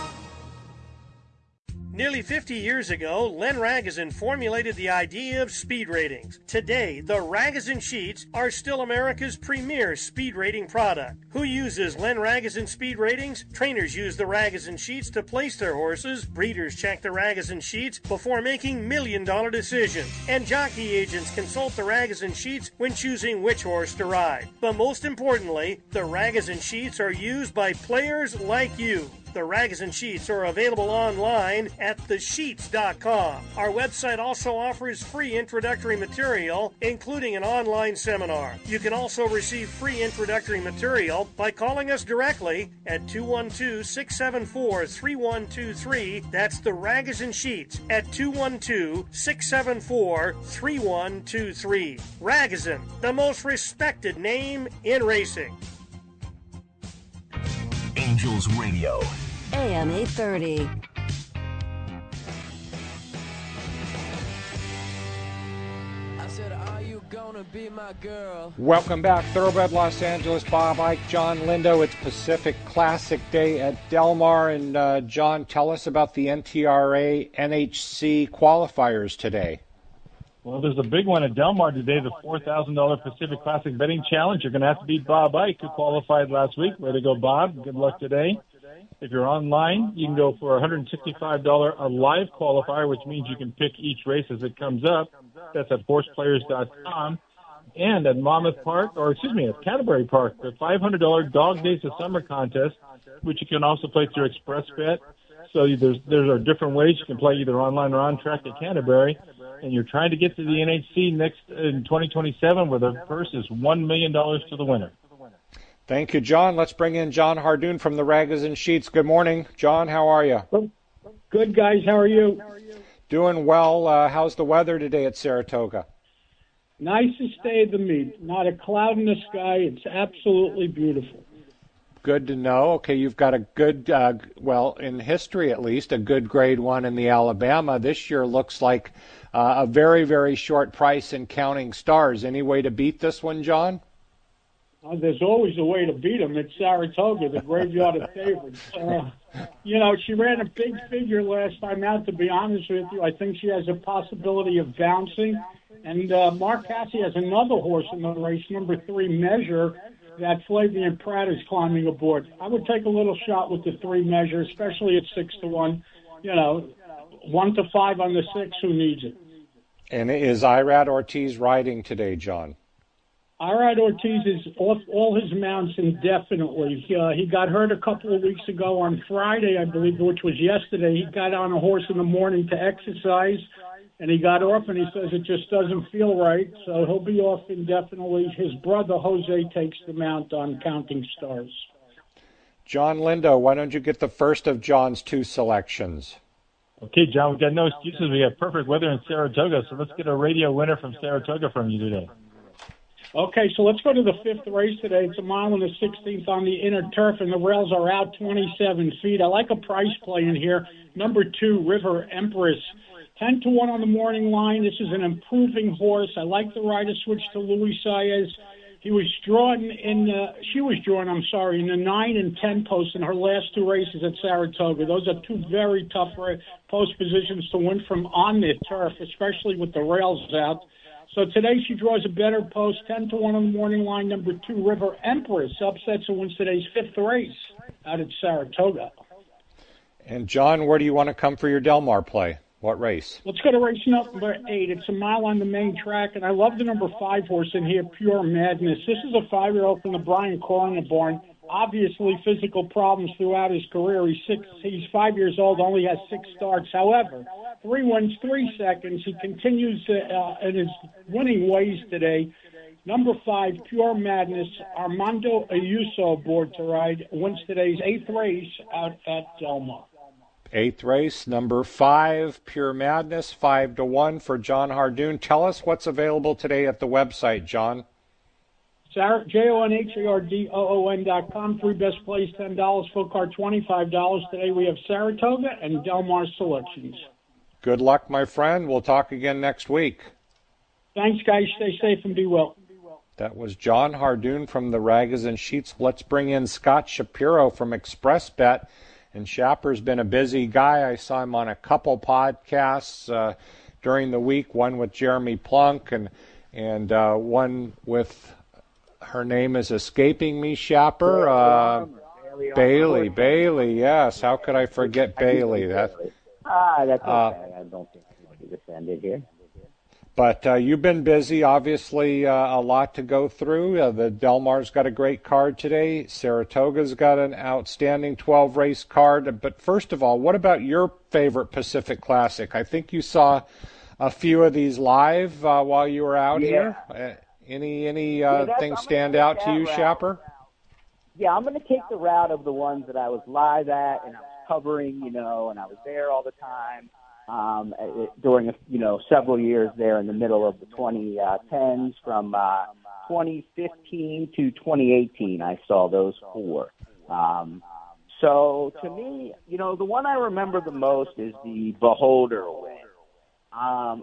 Nearly fifty years ago, Len Ragozin formulated the idea of speed ratings. Today, the Ragozin Sheets are still America's premier speed rating product. Who uses Len Ragozin speed ratings? Trainers use the Ragozin Sheets to place their horses. Breeders check the Ragozin Sheets before making million-dollar decisions. And jockey agents consult the Ragozin Sheets when choosing which horse to ride. But most importantly, the Ragozin Sheets are used by players like you. The Ragozin Sheets are available online at the sheets dot com. Our website also offers free introductory material, including an online seminar. You can also receive free introductory material by calling us directly at two one two, six seven four, three one two three. That's the Ragozin Sheets at two one two, six seven four, three one two three. Ragozin, the most respected name in racing. Angels Radio. A M eight thirty. I said, are you gonna be my girl? Welcome back, Thoroughbred Los Angeles. Bob Ike, John Lindo. It's Pacific Classic Day at Del Mar. And uh, John, tell us about the N T R A N H C qualifiers today. Well, there's a big one at Del Mar today, the four thousand dollars Pacific Classic Betting Challenge. You're going to have to beat Bob Ike, who qualified last week. Way to go, Bob. Good luck today. If you're online, you can go for a one hundred sixty-five dollars a live qualifier, which means you can pick each race as it comes up. That's at horse players dot com. And at Monmouth Park, or excuse me, at Canterbury Park, the five hundred dollars Dog Days of Summer contest, which you can also play through Express Bet. So there's there are different ways you can play either online or on track at Canterbury. And you're trying to get to the N H C next in twenty twenty-seven, where the purse is one million dollars to the winner. Thank you, John. Let's bring in John Hardoon from the Ragas and Sheets. Good morning. John, how are you? Good, guys. How are you? Doing well. Uh, how's the weather today at Saratoga? Nicest day of the meet. Not a cloud in the sky. It's absolutely beautiful. Good to know. Okay, you've got a good, uh, well, in history at least, a good grade one in the Alabama. This year looks like uh, a very, very short price in Counting Stars. Any way to beat this one, John? Uh, there's always a way to beat them. It's Saratoga, the graveyard of favorites. Uh, you know, she ran a big figure last time out, to be honest with you. I think she has a possibility of bouncing. And uh, Mark Cassie has another horse in the race, number three, Measure, that Flavian Pratt is climbing aboard. I would take a little shot with the three Measure, especially at six to one. You know, one to five on the six, who needs it? And is Irad Ortiz riding today, John? Irad Ortiz is off all his mounts indefinitely. Uh, he got hurt a couple of weeks ago on Friday, I believe, which was yesterday. He got on a horse in the morning to exercise, and he got off, and he says it just doesn't feel right, so he'll be off indefinitely. His brother, Jose, takes the mount on Counting Stars. John Lindo, why don't you get the first of John's two selections? Okay, John, we've got no excuses. We have perfect weather in Saratoga, so let's get a radio winner from Saratoga from you today. Okay, so let's go to the fifth race today. It's a mile and the sixteenth on the inner turf, and the rails are out twenty-seven feet. I like a price play in here. Number two, River Empress. ten to one on the morning line. This is an improving horse. I like the rider switch to Luis Saez. He was drawn in, uh, she was drawn, I'm sorry, in the nine and ten posts in her last two races at Saratoga. Those are two very tough post positions to win from on the turf, especially with the rails out. So today she draws a better post, ten to one on the morning line. Number two, River Empress, upsets and wins today's fifth race out at Saratoga. And, John, where do you want to come for your Del Mar play? What race? Let's go to race number eight. It's a mile on the main track, and I love the number five horse in here, Pure Madness. This is a five-year-old from the Brian Corner barn. Obviously, physical problems throughout his career. He's six. He's five years old, only has six starts. However, three wins, three seconds. He continues uh, in his winning ways today. Number five, Pure Madness, Armando Ayuso aboard to ride, wins today's eighth race out at Del Mar. Eighth race, number five, Pure Madness, five to one for John Hardoon. Tell us what's available today at the website, John. J O N H A R D O O N dot com. Three best plays, ten dollars. Full card, twenty-five dollars. Today we have Saratoga and Del Mar selections. Good luck, my friend. We'll talk again next week. Thanks, guys. Stay safe and be well. That was John Hardoon from the Ragas and Sheets. Let's bring in Scott Shapiro from Express Bet. And Shapper's been a busy guy. I saw him on a couple podcasts uh, during the week, one with Jeremy Plunk and and uh, one with, her name is escaping me, Shapper. Uh, Bailey, Bailey, yes. How could I forget Bailey? That, ah, that's okay. Uh, I don't think I'm going to be offended here. But uh, you've been busy, obviously uh, a lot to go through. Uh, the Del Mar's got a great card today. Saratoga's got an outstanding twelve-race card. But first of all, what about your favorite Pacific Classic? I think you saw a few of these live uh, while you were out yeah. here. Uh, any any uh, yeah, things stand out to you, route. Shapper? Yeah, I'm going to take the route of the ones that I was live at and I was covering, you know, and I was there all the time. Um, during, you know, several years there in the middle of the twenty tens from uh, twenty fifteen to twenty eighteen, I saw those four. Um, so to me, you know, the one I remember the most is the Beholder win. Um,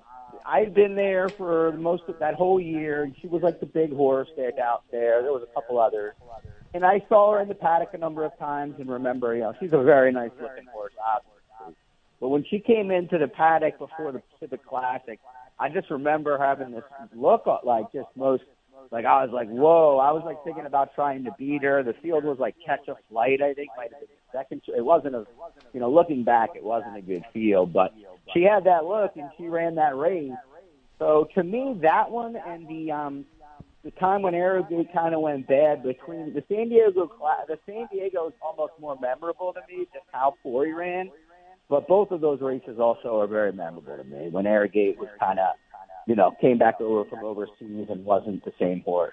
I'd been there for most of that whole year, and she was like the big horse there out there. There was a couple others. And I saw her in the paddock a number of times and remember, you know, she's a very nice-looking horse, obviously. But when she came into the paddock before the Pacific Classic, I just remember having this look like just most, like I was like, whoa. I was like thinking about trying to beat her. The field was like Catch a Flight, I think, might have been the second. It wasn't a, you know, looking back, it wasn't a good field. But she had that look and she ran that race. So to me, that one and the um, the time when Arrogate kind of went bad between the San Diego class, the San Diego is almost more memorable to me, just how poor he ran. But both of those races also are very memorable to me. When Arrogate was kind of, you know, came back over from overseas and wasn't the same horse.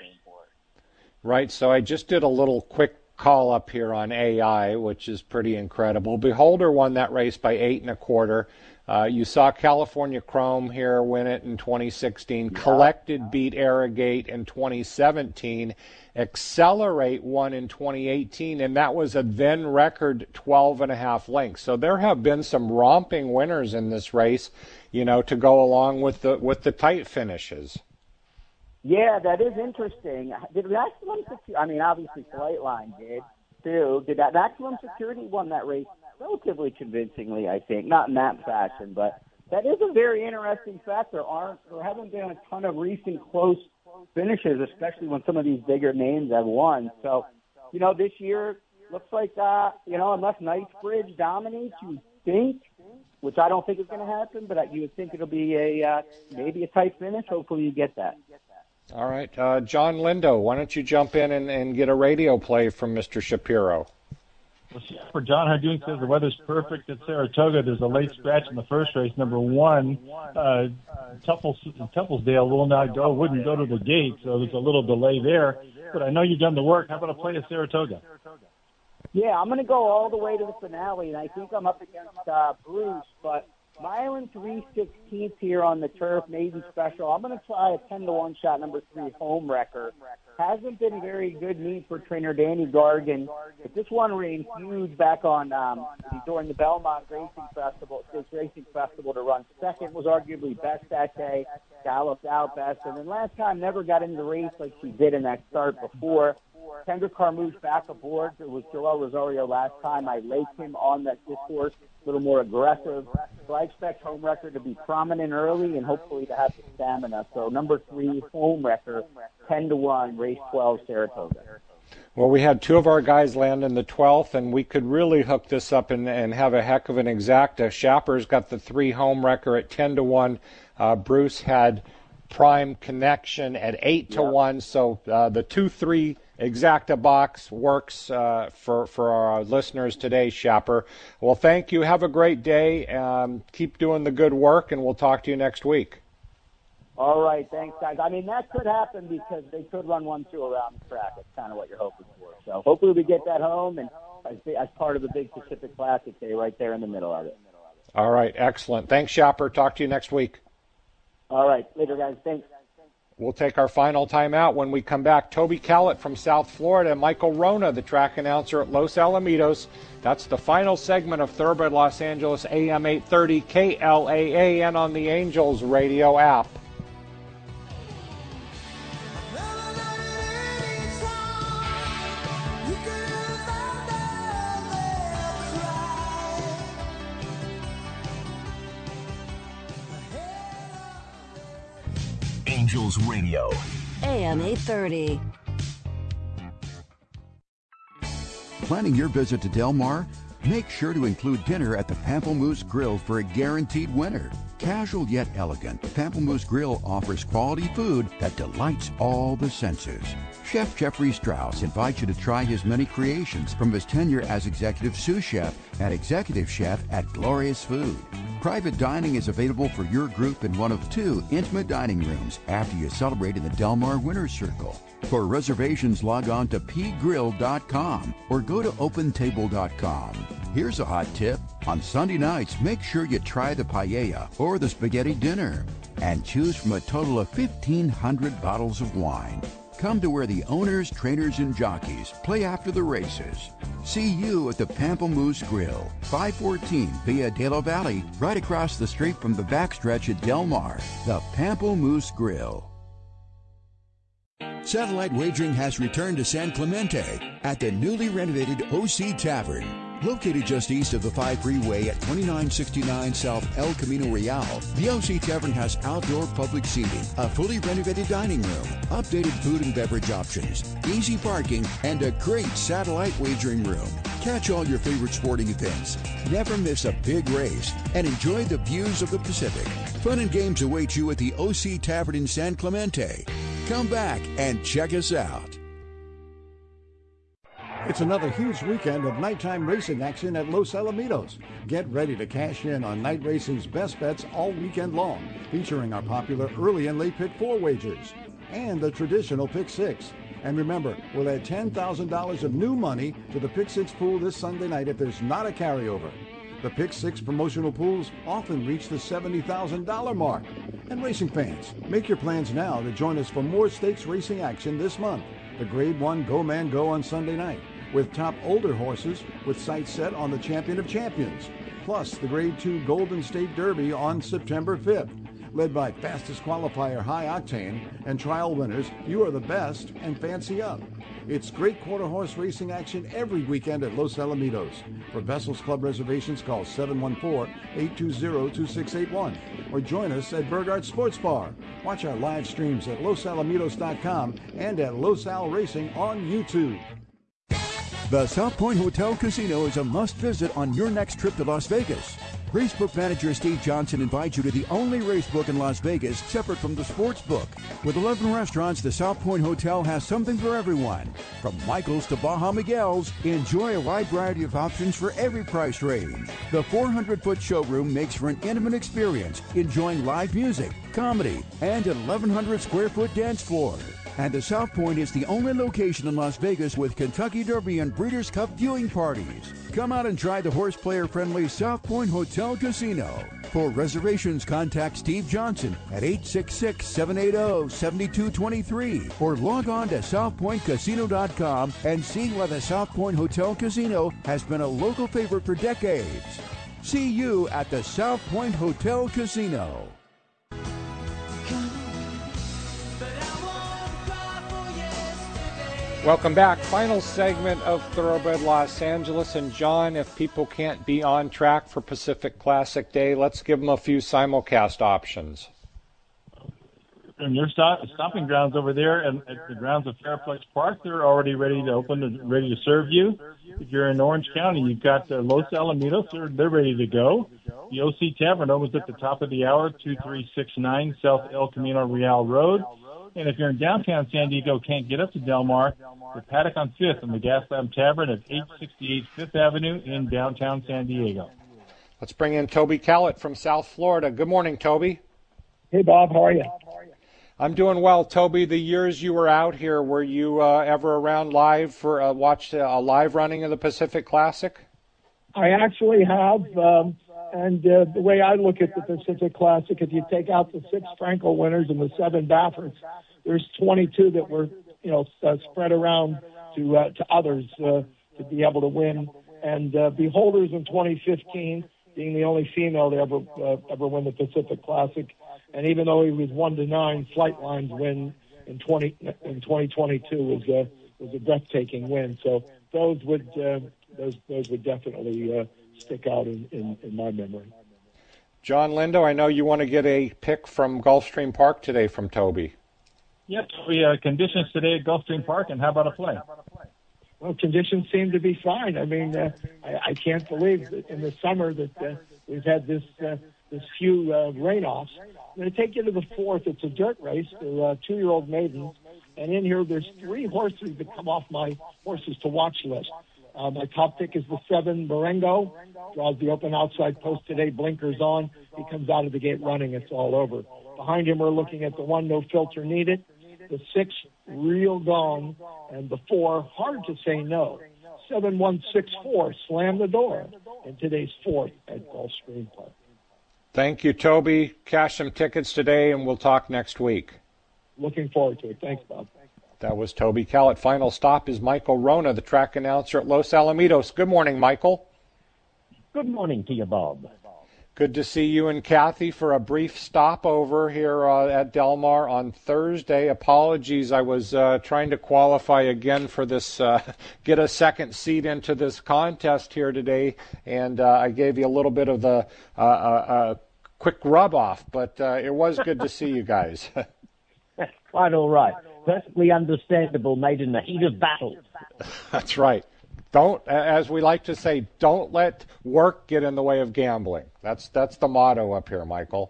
Right. So I just did a little quick call up here on A I, which is pretty incredible. Beholder won that race by eight and a quarter. Uh, you saw California Chrome here win it in twenty sixteen. Yeah. Collected beat Arrogate in twenty seventeen. Accelerate won in twenty eighteen, and that was a then record twelve and a half lengths. So there have been some romping winners in this race, you know, to go along with the with the tight finishes. Yeah, that is interesting. Did Maximum Security? I mean, obviously Flightline did too. Did that Maximum Security won that race relatively convincingly? I think not in that fashion, but that is a very interesting fact. There aren't, there haven't been a ton of recent close finishes, especially when some of these bigger names have won. So, you know, this year looks like, uh, you know, unless Knightsbridge dominates, you think, which I don't think is going to happen, but you would think it'll be a uh, maybe a tight finish. Hopefully you get that. All right. Uh, John Lindo, why don't you jump in and, and get a radio play from Mister Shapiro? Well, for John Hardoon says the weather's perfect at Saratoga. There's a late scratch in the first race, number one. Uh, Tuffles, Tufflesdale will not go, wouldn't go to the gate, so there's a little delay there. But I know you've done the work. How about a play at Saratoga? Yeah, I'm going to go all the way to the finale, and I think I'm up against uh, Bruce, but Milan three sixteenth here on the turf, maiden special. I'm going to try a ten to one shot, number three, Home Wrecker. Hasn't been very good meet for trainer Danny Gargan. But this one ran huge back on um, during the Belmont Racing Festival, States Racing Festival to run second, was arguably best that day, galloped out best, and then last time never got into the race like she did in that start before. Kendra Carmouche back aboard. It was Joel Rosario last time. I laked him on that this horse, a little more aggressive. So I expect Home Wrecker to be prominent early and hopefully to have the stamina. So number three, Home Wrecker, ten to one, race twelve, Saratoga. Well, we had two of our guys land in the twelfth, and we could really hook this up and, and have a heck of an exacta. Shapper's got the three, Home Wrecker at ten to one. Uh, Bruce had Prime Connection at eight to one. So uh, the two three exacta box works uh, for, for our listeners today, Shapper. Well, thank you. Have a great day. Um, keep doing the good work, and we'll talk to you next week. All right. Thanks, guys. I mean, that could happen because they could run one two around the track. That's kind of what you're hoping for. So hopefully we get that home, and as, as part of the big Pacific Classic Day right there in the middle of it. All right. Excellent. Thanks, Shapper. Talk to you next week. All right. Later, guys. Thanks. We'll take our final timeout. When we come back, Toby Callett from South Florida, Michael Rona, the track announcer at Los Alamitos. That's the final segment of Thoroughbred Los Angeles, A M eight thirty, K L A A, and on the Angels radio app. Angels Radio. A M eight thirty. Planning your visit to Del Mar? Make sure to include dinner at the Pamplemousse Grill for a guaranteed winner. Casual yet elegant, Pamplemousse Grill offers quality food that delights all the senses. Chef Jeffrey Strauss invites you to try his many creations from his tenure as executive sous chef and executive chef at Glorious Food. Private dining is available for your group in one of two intimate dining rooms after you celebrate in the Del Mar Winner's Circle. For reservations, log on to p grill dot com or go to open table dot com. Here's a hot tip. On Sunday nights, make sure you try the paella or the spaghetti dinner and choose from a total of fifteen hundred bottles of wine. Come to where the owners, trainers, and jockeys play after the races. See you at the Pamplemousse Grill, five fourteen Via de la Valley, right across the street from the backstretch at Del Mar. The Pamplemousse Grill. Satellite wagering has returned to San Clemente at the newly renovated O C Tavern. Located just east of the five freeway at twenty-nine sixty-nine South El Camino Real, the O C Tavern has outdoor public seating, a fully renovated dining room, updated food and beverage options, easy parking, and a great satellite wagering room. Catch all your favorite sporting events, never miss a big race, and enjoy the views of the Pacific. Fun and games await you at the O C Tavern in San Clemente. Come back and check us out. It's another huge weekend of nighttime racing action at Los Alamitos. Get ready to cash in on night racing's best bets all weekend long, featuring our popular early and late pick four wagers and the traditional pick six. And remember, we'll add ten thousand dollars of new money to the pick six pool this Sunday night if there's not a carryover. The pick six promotional pools often reach the seventy thousand dollars mark. And racing fans, make your plans now to join us for more stakes racing action this month. The Grade one Go Man Go on Sunday night, with top older horses with sights set on the Champion of Champions, plus the Grade two Golden State Derby on September fifth. Led by fastest qualifier High Octane and trial winners You Are the Best and Fancy Up. It's great quarter horse racing action every weekend at Los Alamitos. For Vessels Club reservations, call seven one four, eight two zero, two six eight one or join us at Burgard Sports Bar. Watch our live streams at los alamitos dot com and at Los Al Racing on YouTube. The South Point Hotel Casino is a must-visit on your next trip to Las Vegas. Racebook manager Steve Johnson invites you to the only racebook in Las Vegas separate from the sports book. With eleven restaurants, the South Point Hotel has something for everyone. From Michael's to Baja Miguel's, enjoy a wide variety of options for every price range. The four hundred foot showroom makes for an intimate experience, enjoying live music, comedy, and an eleven hundred square foot dance floor. And the South Point is the only location in Las Vegas with Kentucky Derby and Breeders' Cup viewing parties. Come out and try the horse player-friendly South Point Hotel Casino. For reservations, contact Steve Johnson at eight six six, seven eight zero, seven two two three or log on to south point casino dot com and see why the South Point Hotel Casino has been a local favorite for decades. See you at the South Point Hotel Casino. Welcome back. Final segment of Thoroughbred Los Angeles. And John, if people can't be on track for Pacific Classic Day, let's give them a few simulcast options. And your stop, stopping grounds over there and at the grounds of Fairplex Park, they're already ready to open and ready to serve you. If you're in Orange County, you've got uh, Los Alamitos. They're, they're ready to go. The O C Tavern opens at the top of the hour, two three six nine South El Camino Real Road. And if you're in downtown San Diego, can't get up to Del Mar, the Paddock on fifth and the Gaslamp Tavern at eight sixty-eight Fifth Avenue in downtown San Diego. Let's bring in Toby Callett from South Florida. Good morning, Toby. Hey, Bob. How are you? I'm doing well, Toby. The years you were out here, were you uh, ever around live for uh, watched a live running of the Pacific Classic? I actually have. Um, and uh, the way I look at the Pacific Classic, if you take out the six Franco winners and the seven Bafferts, there's twenty-two that were, you know, uh, spread around to uh, to others uh, to be able to win. And uh, Beholders in twenty fifteen, being the only female to ever uh, ever win the Pacific Classic, and even though he was one to nine, Flightline's win in twenty in twenty twenty-two was a was a breathtaking win. So those would uh, those those would definitely uh, stick out in, in, in my memory. John Lindo, I know you want to get a pick from Gulfstream Park today from Toby. Yes, we uh, conditions today at Gulfstream Park, and how about a play? Well, conditions seem to be fine. I mean, uh, I, I can't believe that in the summer that uh, we've had this uh, this few uh, rain-offs. I'm going to take you to the fourth. It's a dirt race. They're uh, two-year-old maidens. And in here, there's three horses that come off my horses to watch list. Uh, my top pick is the seven, Marengo. Draws the open outside post today, blinkers on. He comes out of the gate running. It's all over. Behind him, we're looking at the one, No Filter Needed. The six, Real Gone. And the four, Hard to Say No. seven one six four, Slam the Door. In today's fourth at Gulfstream Park. Thank you, Toby. Cash some tickets today, and we'll talk next week. Looking forward to it. Thanks, Bob. That was Toby Kellett. Final stop is Michael Wrona, the track announcer at Los Alamitos. Good morning, Michael. Good morning to you, Bob. Good to see you and Kathy for a brief stopover here uh, at Del Mar on Thursday. Apologies, I was uh, trying to qualify again for this, uh, get a second seat into this contest here today, and uh, I gave you a little bit of the uh, uh, uh, quick rub-off, but uh, it was good to see you guys. Quite all right. Perfectly understandable, made in the heat of battle. That's right. Don't, as we like to say, don't let work get in the way of gambling. That's that's the motto up here, Michael.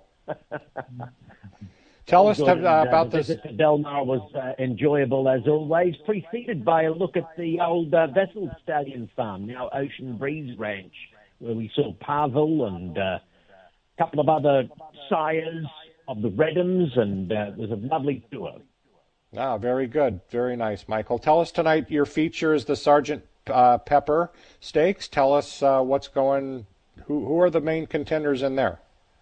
Tell us to, uh, about the this. Visit to Del Mar was uh, enjoyable as always, preceded by a look at the old uh, Vessel Stallion Farm, now Ocean Breeze Ranch, where we saw Pavel and uh, a couple of other sires of the Redhams, and uh, it was a lovely tour. Ah, very good. Very nice, Michael. Tell us tonight, your feature is the Sergeant Uh, Pepper Stakes. Tell us uh, what's going, who who are the main contenders in there?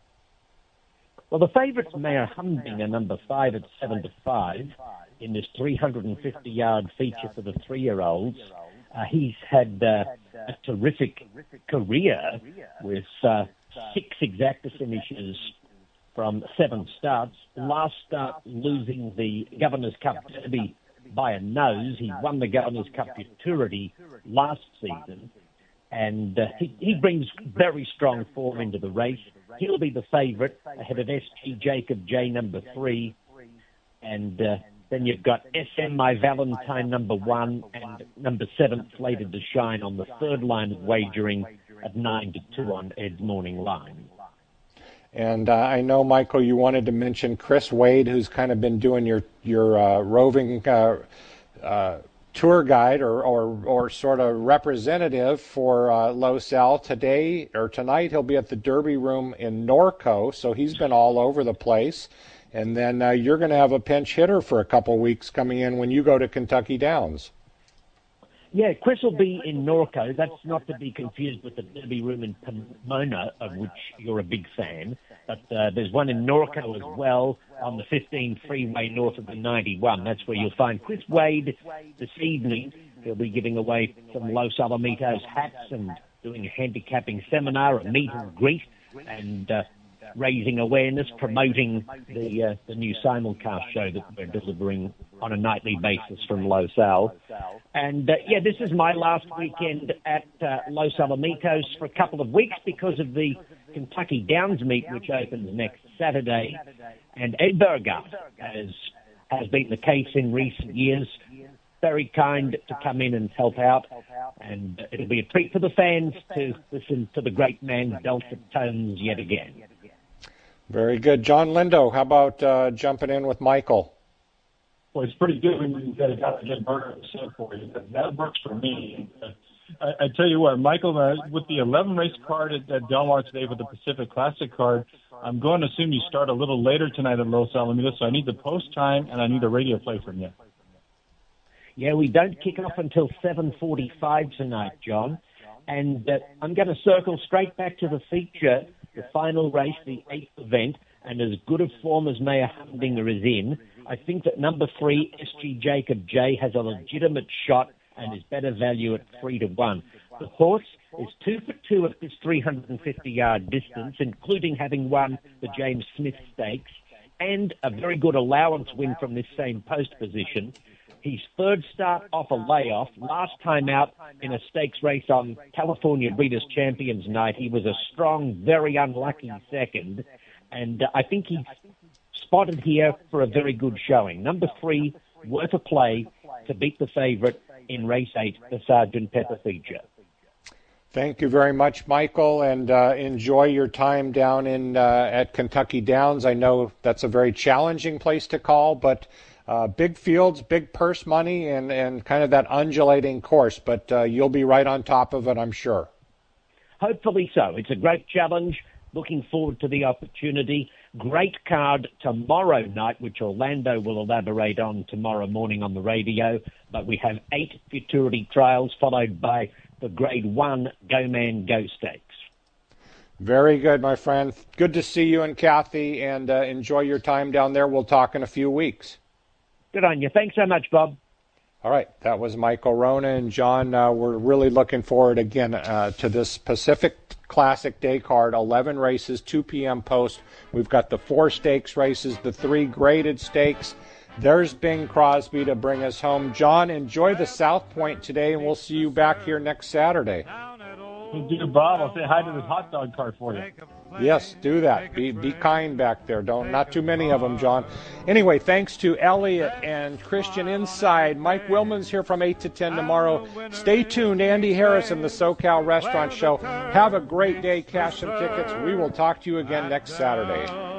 Well, the favourites, Mayor Humdinger, number five at seven to five, in this three hundred fifty yard feature for the three-year-olds. Uh, he's had uh, a terrific career with uh, six exacta finishes from seven starts. Last start losing the Governor's Cup Derby by a nose. He won the Governor's Cup Futurity last season, and uh, he, he brings very strong form into the race. He'll be the favourite ahead of S G Jacob J, number three, and uh, then you've got S M My Valentine, number one, and number seven slated to shine on the third line of wagering at nine to two on Ed's Morning Line. And uh, I know, Michael, you wanted to mention Chris Wade, who's kind of been doing your your uh, roving uh, uh, tour guide or, or or sort of representative for uh, Los Al. Today or tonight, he'll be at the Derby Room in Norco, so he's been all over the place. And then uh, you're going to have a pinch hitter for a couple weeks coming in when you go to Kentucky Downs. Yeah, Chris will be in Norco. That's not to be confused with the Derby Room in Pomona, of which you're a big fan. But uh, there's one in Norco as well on the fifteen freeway north of the ninety-one. That's where you'll find Chris Wade this evening. He'll be giving away some Los Alamitos hats and doing a handicapping seminar, a meet and greet, and uh, raising awareness, promoting the uh, the new simulcast show that we're delivering on a nightly basis from Los Al. And, uh, yeah, this is my last weekend at uh, Los Alamitos for a couple of weeks because of the Kentucky Downs meet, which opens next Saturday. And Ed Burghardt, as has been the case in recent years, very kind to come in and help out. And it'll be a treat for the fans to listen to the great man's dulcet tones yet again. Very good. John Lindo, how about uh, jumping in with Michael? Well, it's pretty good when you've got a guy that get burger set for you. That, that works for me. I, I tell you what, Michael, uh, with the eleven race card at, at Del Mar today with the Pacific Classic card, I'm going to assume you start a little later tonight at Los Alamitos, so I need the post time and I need a radio play from you. Yeah, we don't kick off until seven forty-five tonight, John. And uh, I'm going to circle straight back to the feature, the final race, the eighth event, and as good a form as Mayor Humdinger is in, I think that number three, S G Jacob J, has a legitimate shot and is better value at three to one. The horse is two for two at this three hundred fifty yard distance, including having won the James Smith Stakes and a very good allowance win from this same post position. His third start off a layoff. Last time out in a stakes race on California Breeders' Champions Night, he was a strong, very unlucky second. And uh, I think he's spotted here for a very good showing. Number three, worth a play to beat the favourite in race eight, the Sergeant Pepper feature. Thank you very much, Michael, and uh, enjoy your time down in uh, at Kentucky Downs. I know that's a very challenging place to call, but uh, big fields, big purse money, and, and kind of that undulating course. But uh, you'll be right on top of it, I'm sure. Hopefully so. It's a great challenge. Looking forward to the opportunity. Great card tomorrow night, which Orlando will elaborate on tomorrow morning on the radio. But we have eight futurity trials followed by the Grade One Go Man Go Stakes. Very good, my friend. Good to see you and Kathy, and uh, enjoy your time down there. We'll talk in a few weeks. Good on you. Thanks so much, Bob. All right, that was Michael Rona. And John, uh, we're really looking forward again uh, to this Pacific Classic Day card, eleven races, two p.m. post. We've got the four stakes races, the three graded stakes. There's Bing Crosby to bring us home. John, enjoy the South Point today, and we'll see you back here next Saturday. We'll do, Bob. I'll say hi to this hot dog cart for you. Yes, do that. Be be kind back there. Don't not too many of them, John. Anyway, thanks to Elliot and Christian Inside. Mike Willman's here from eight to ten tomorrow. Stay tuned. Andy Harris and the SoCal Restaurant Show. Have a great day. Cash some tickets. We will talk to you again next Saturday.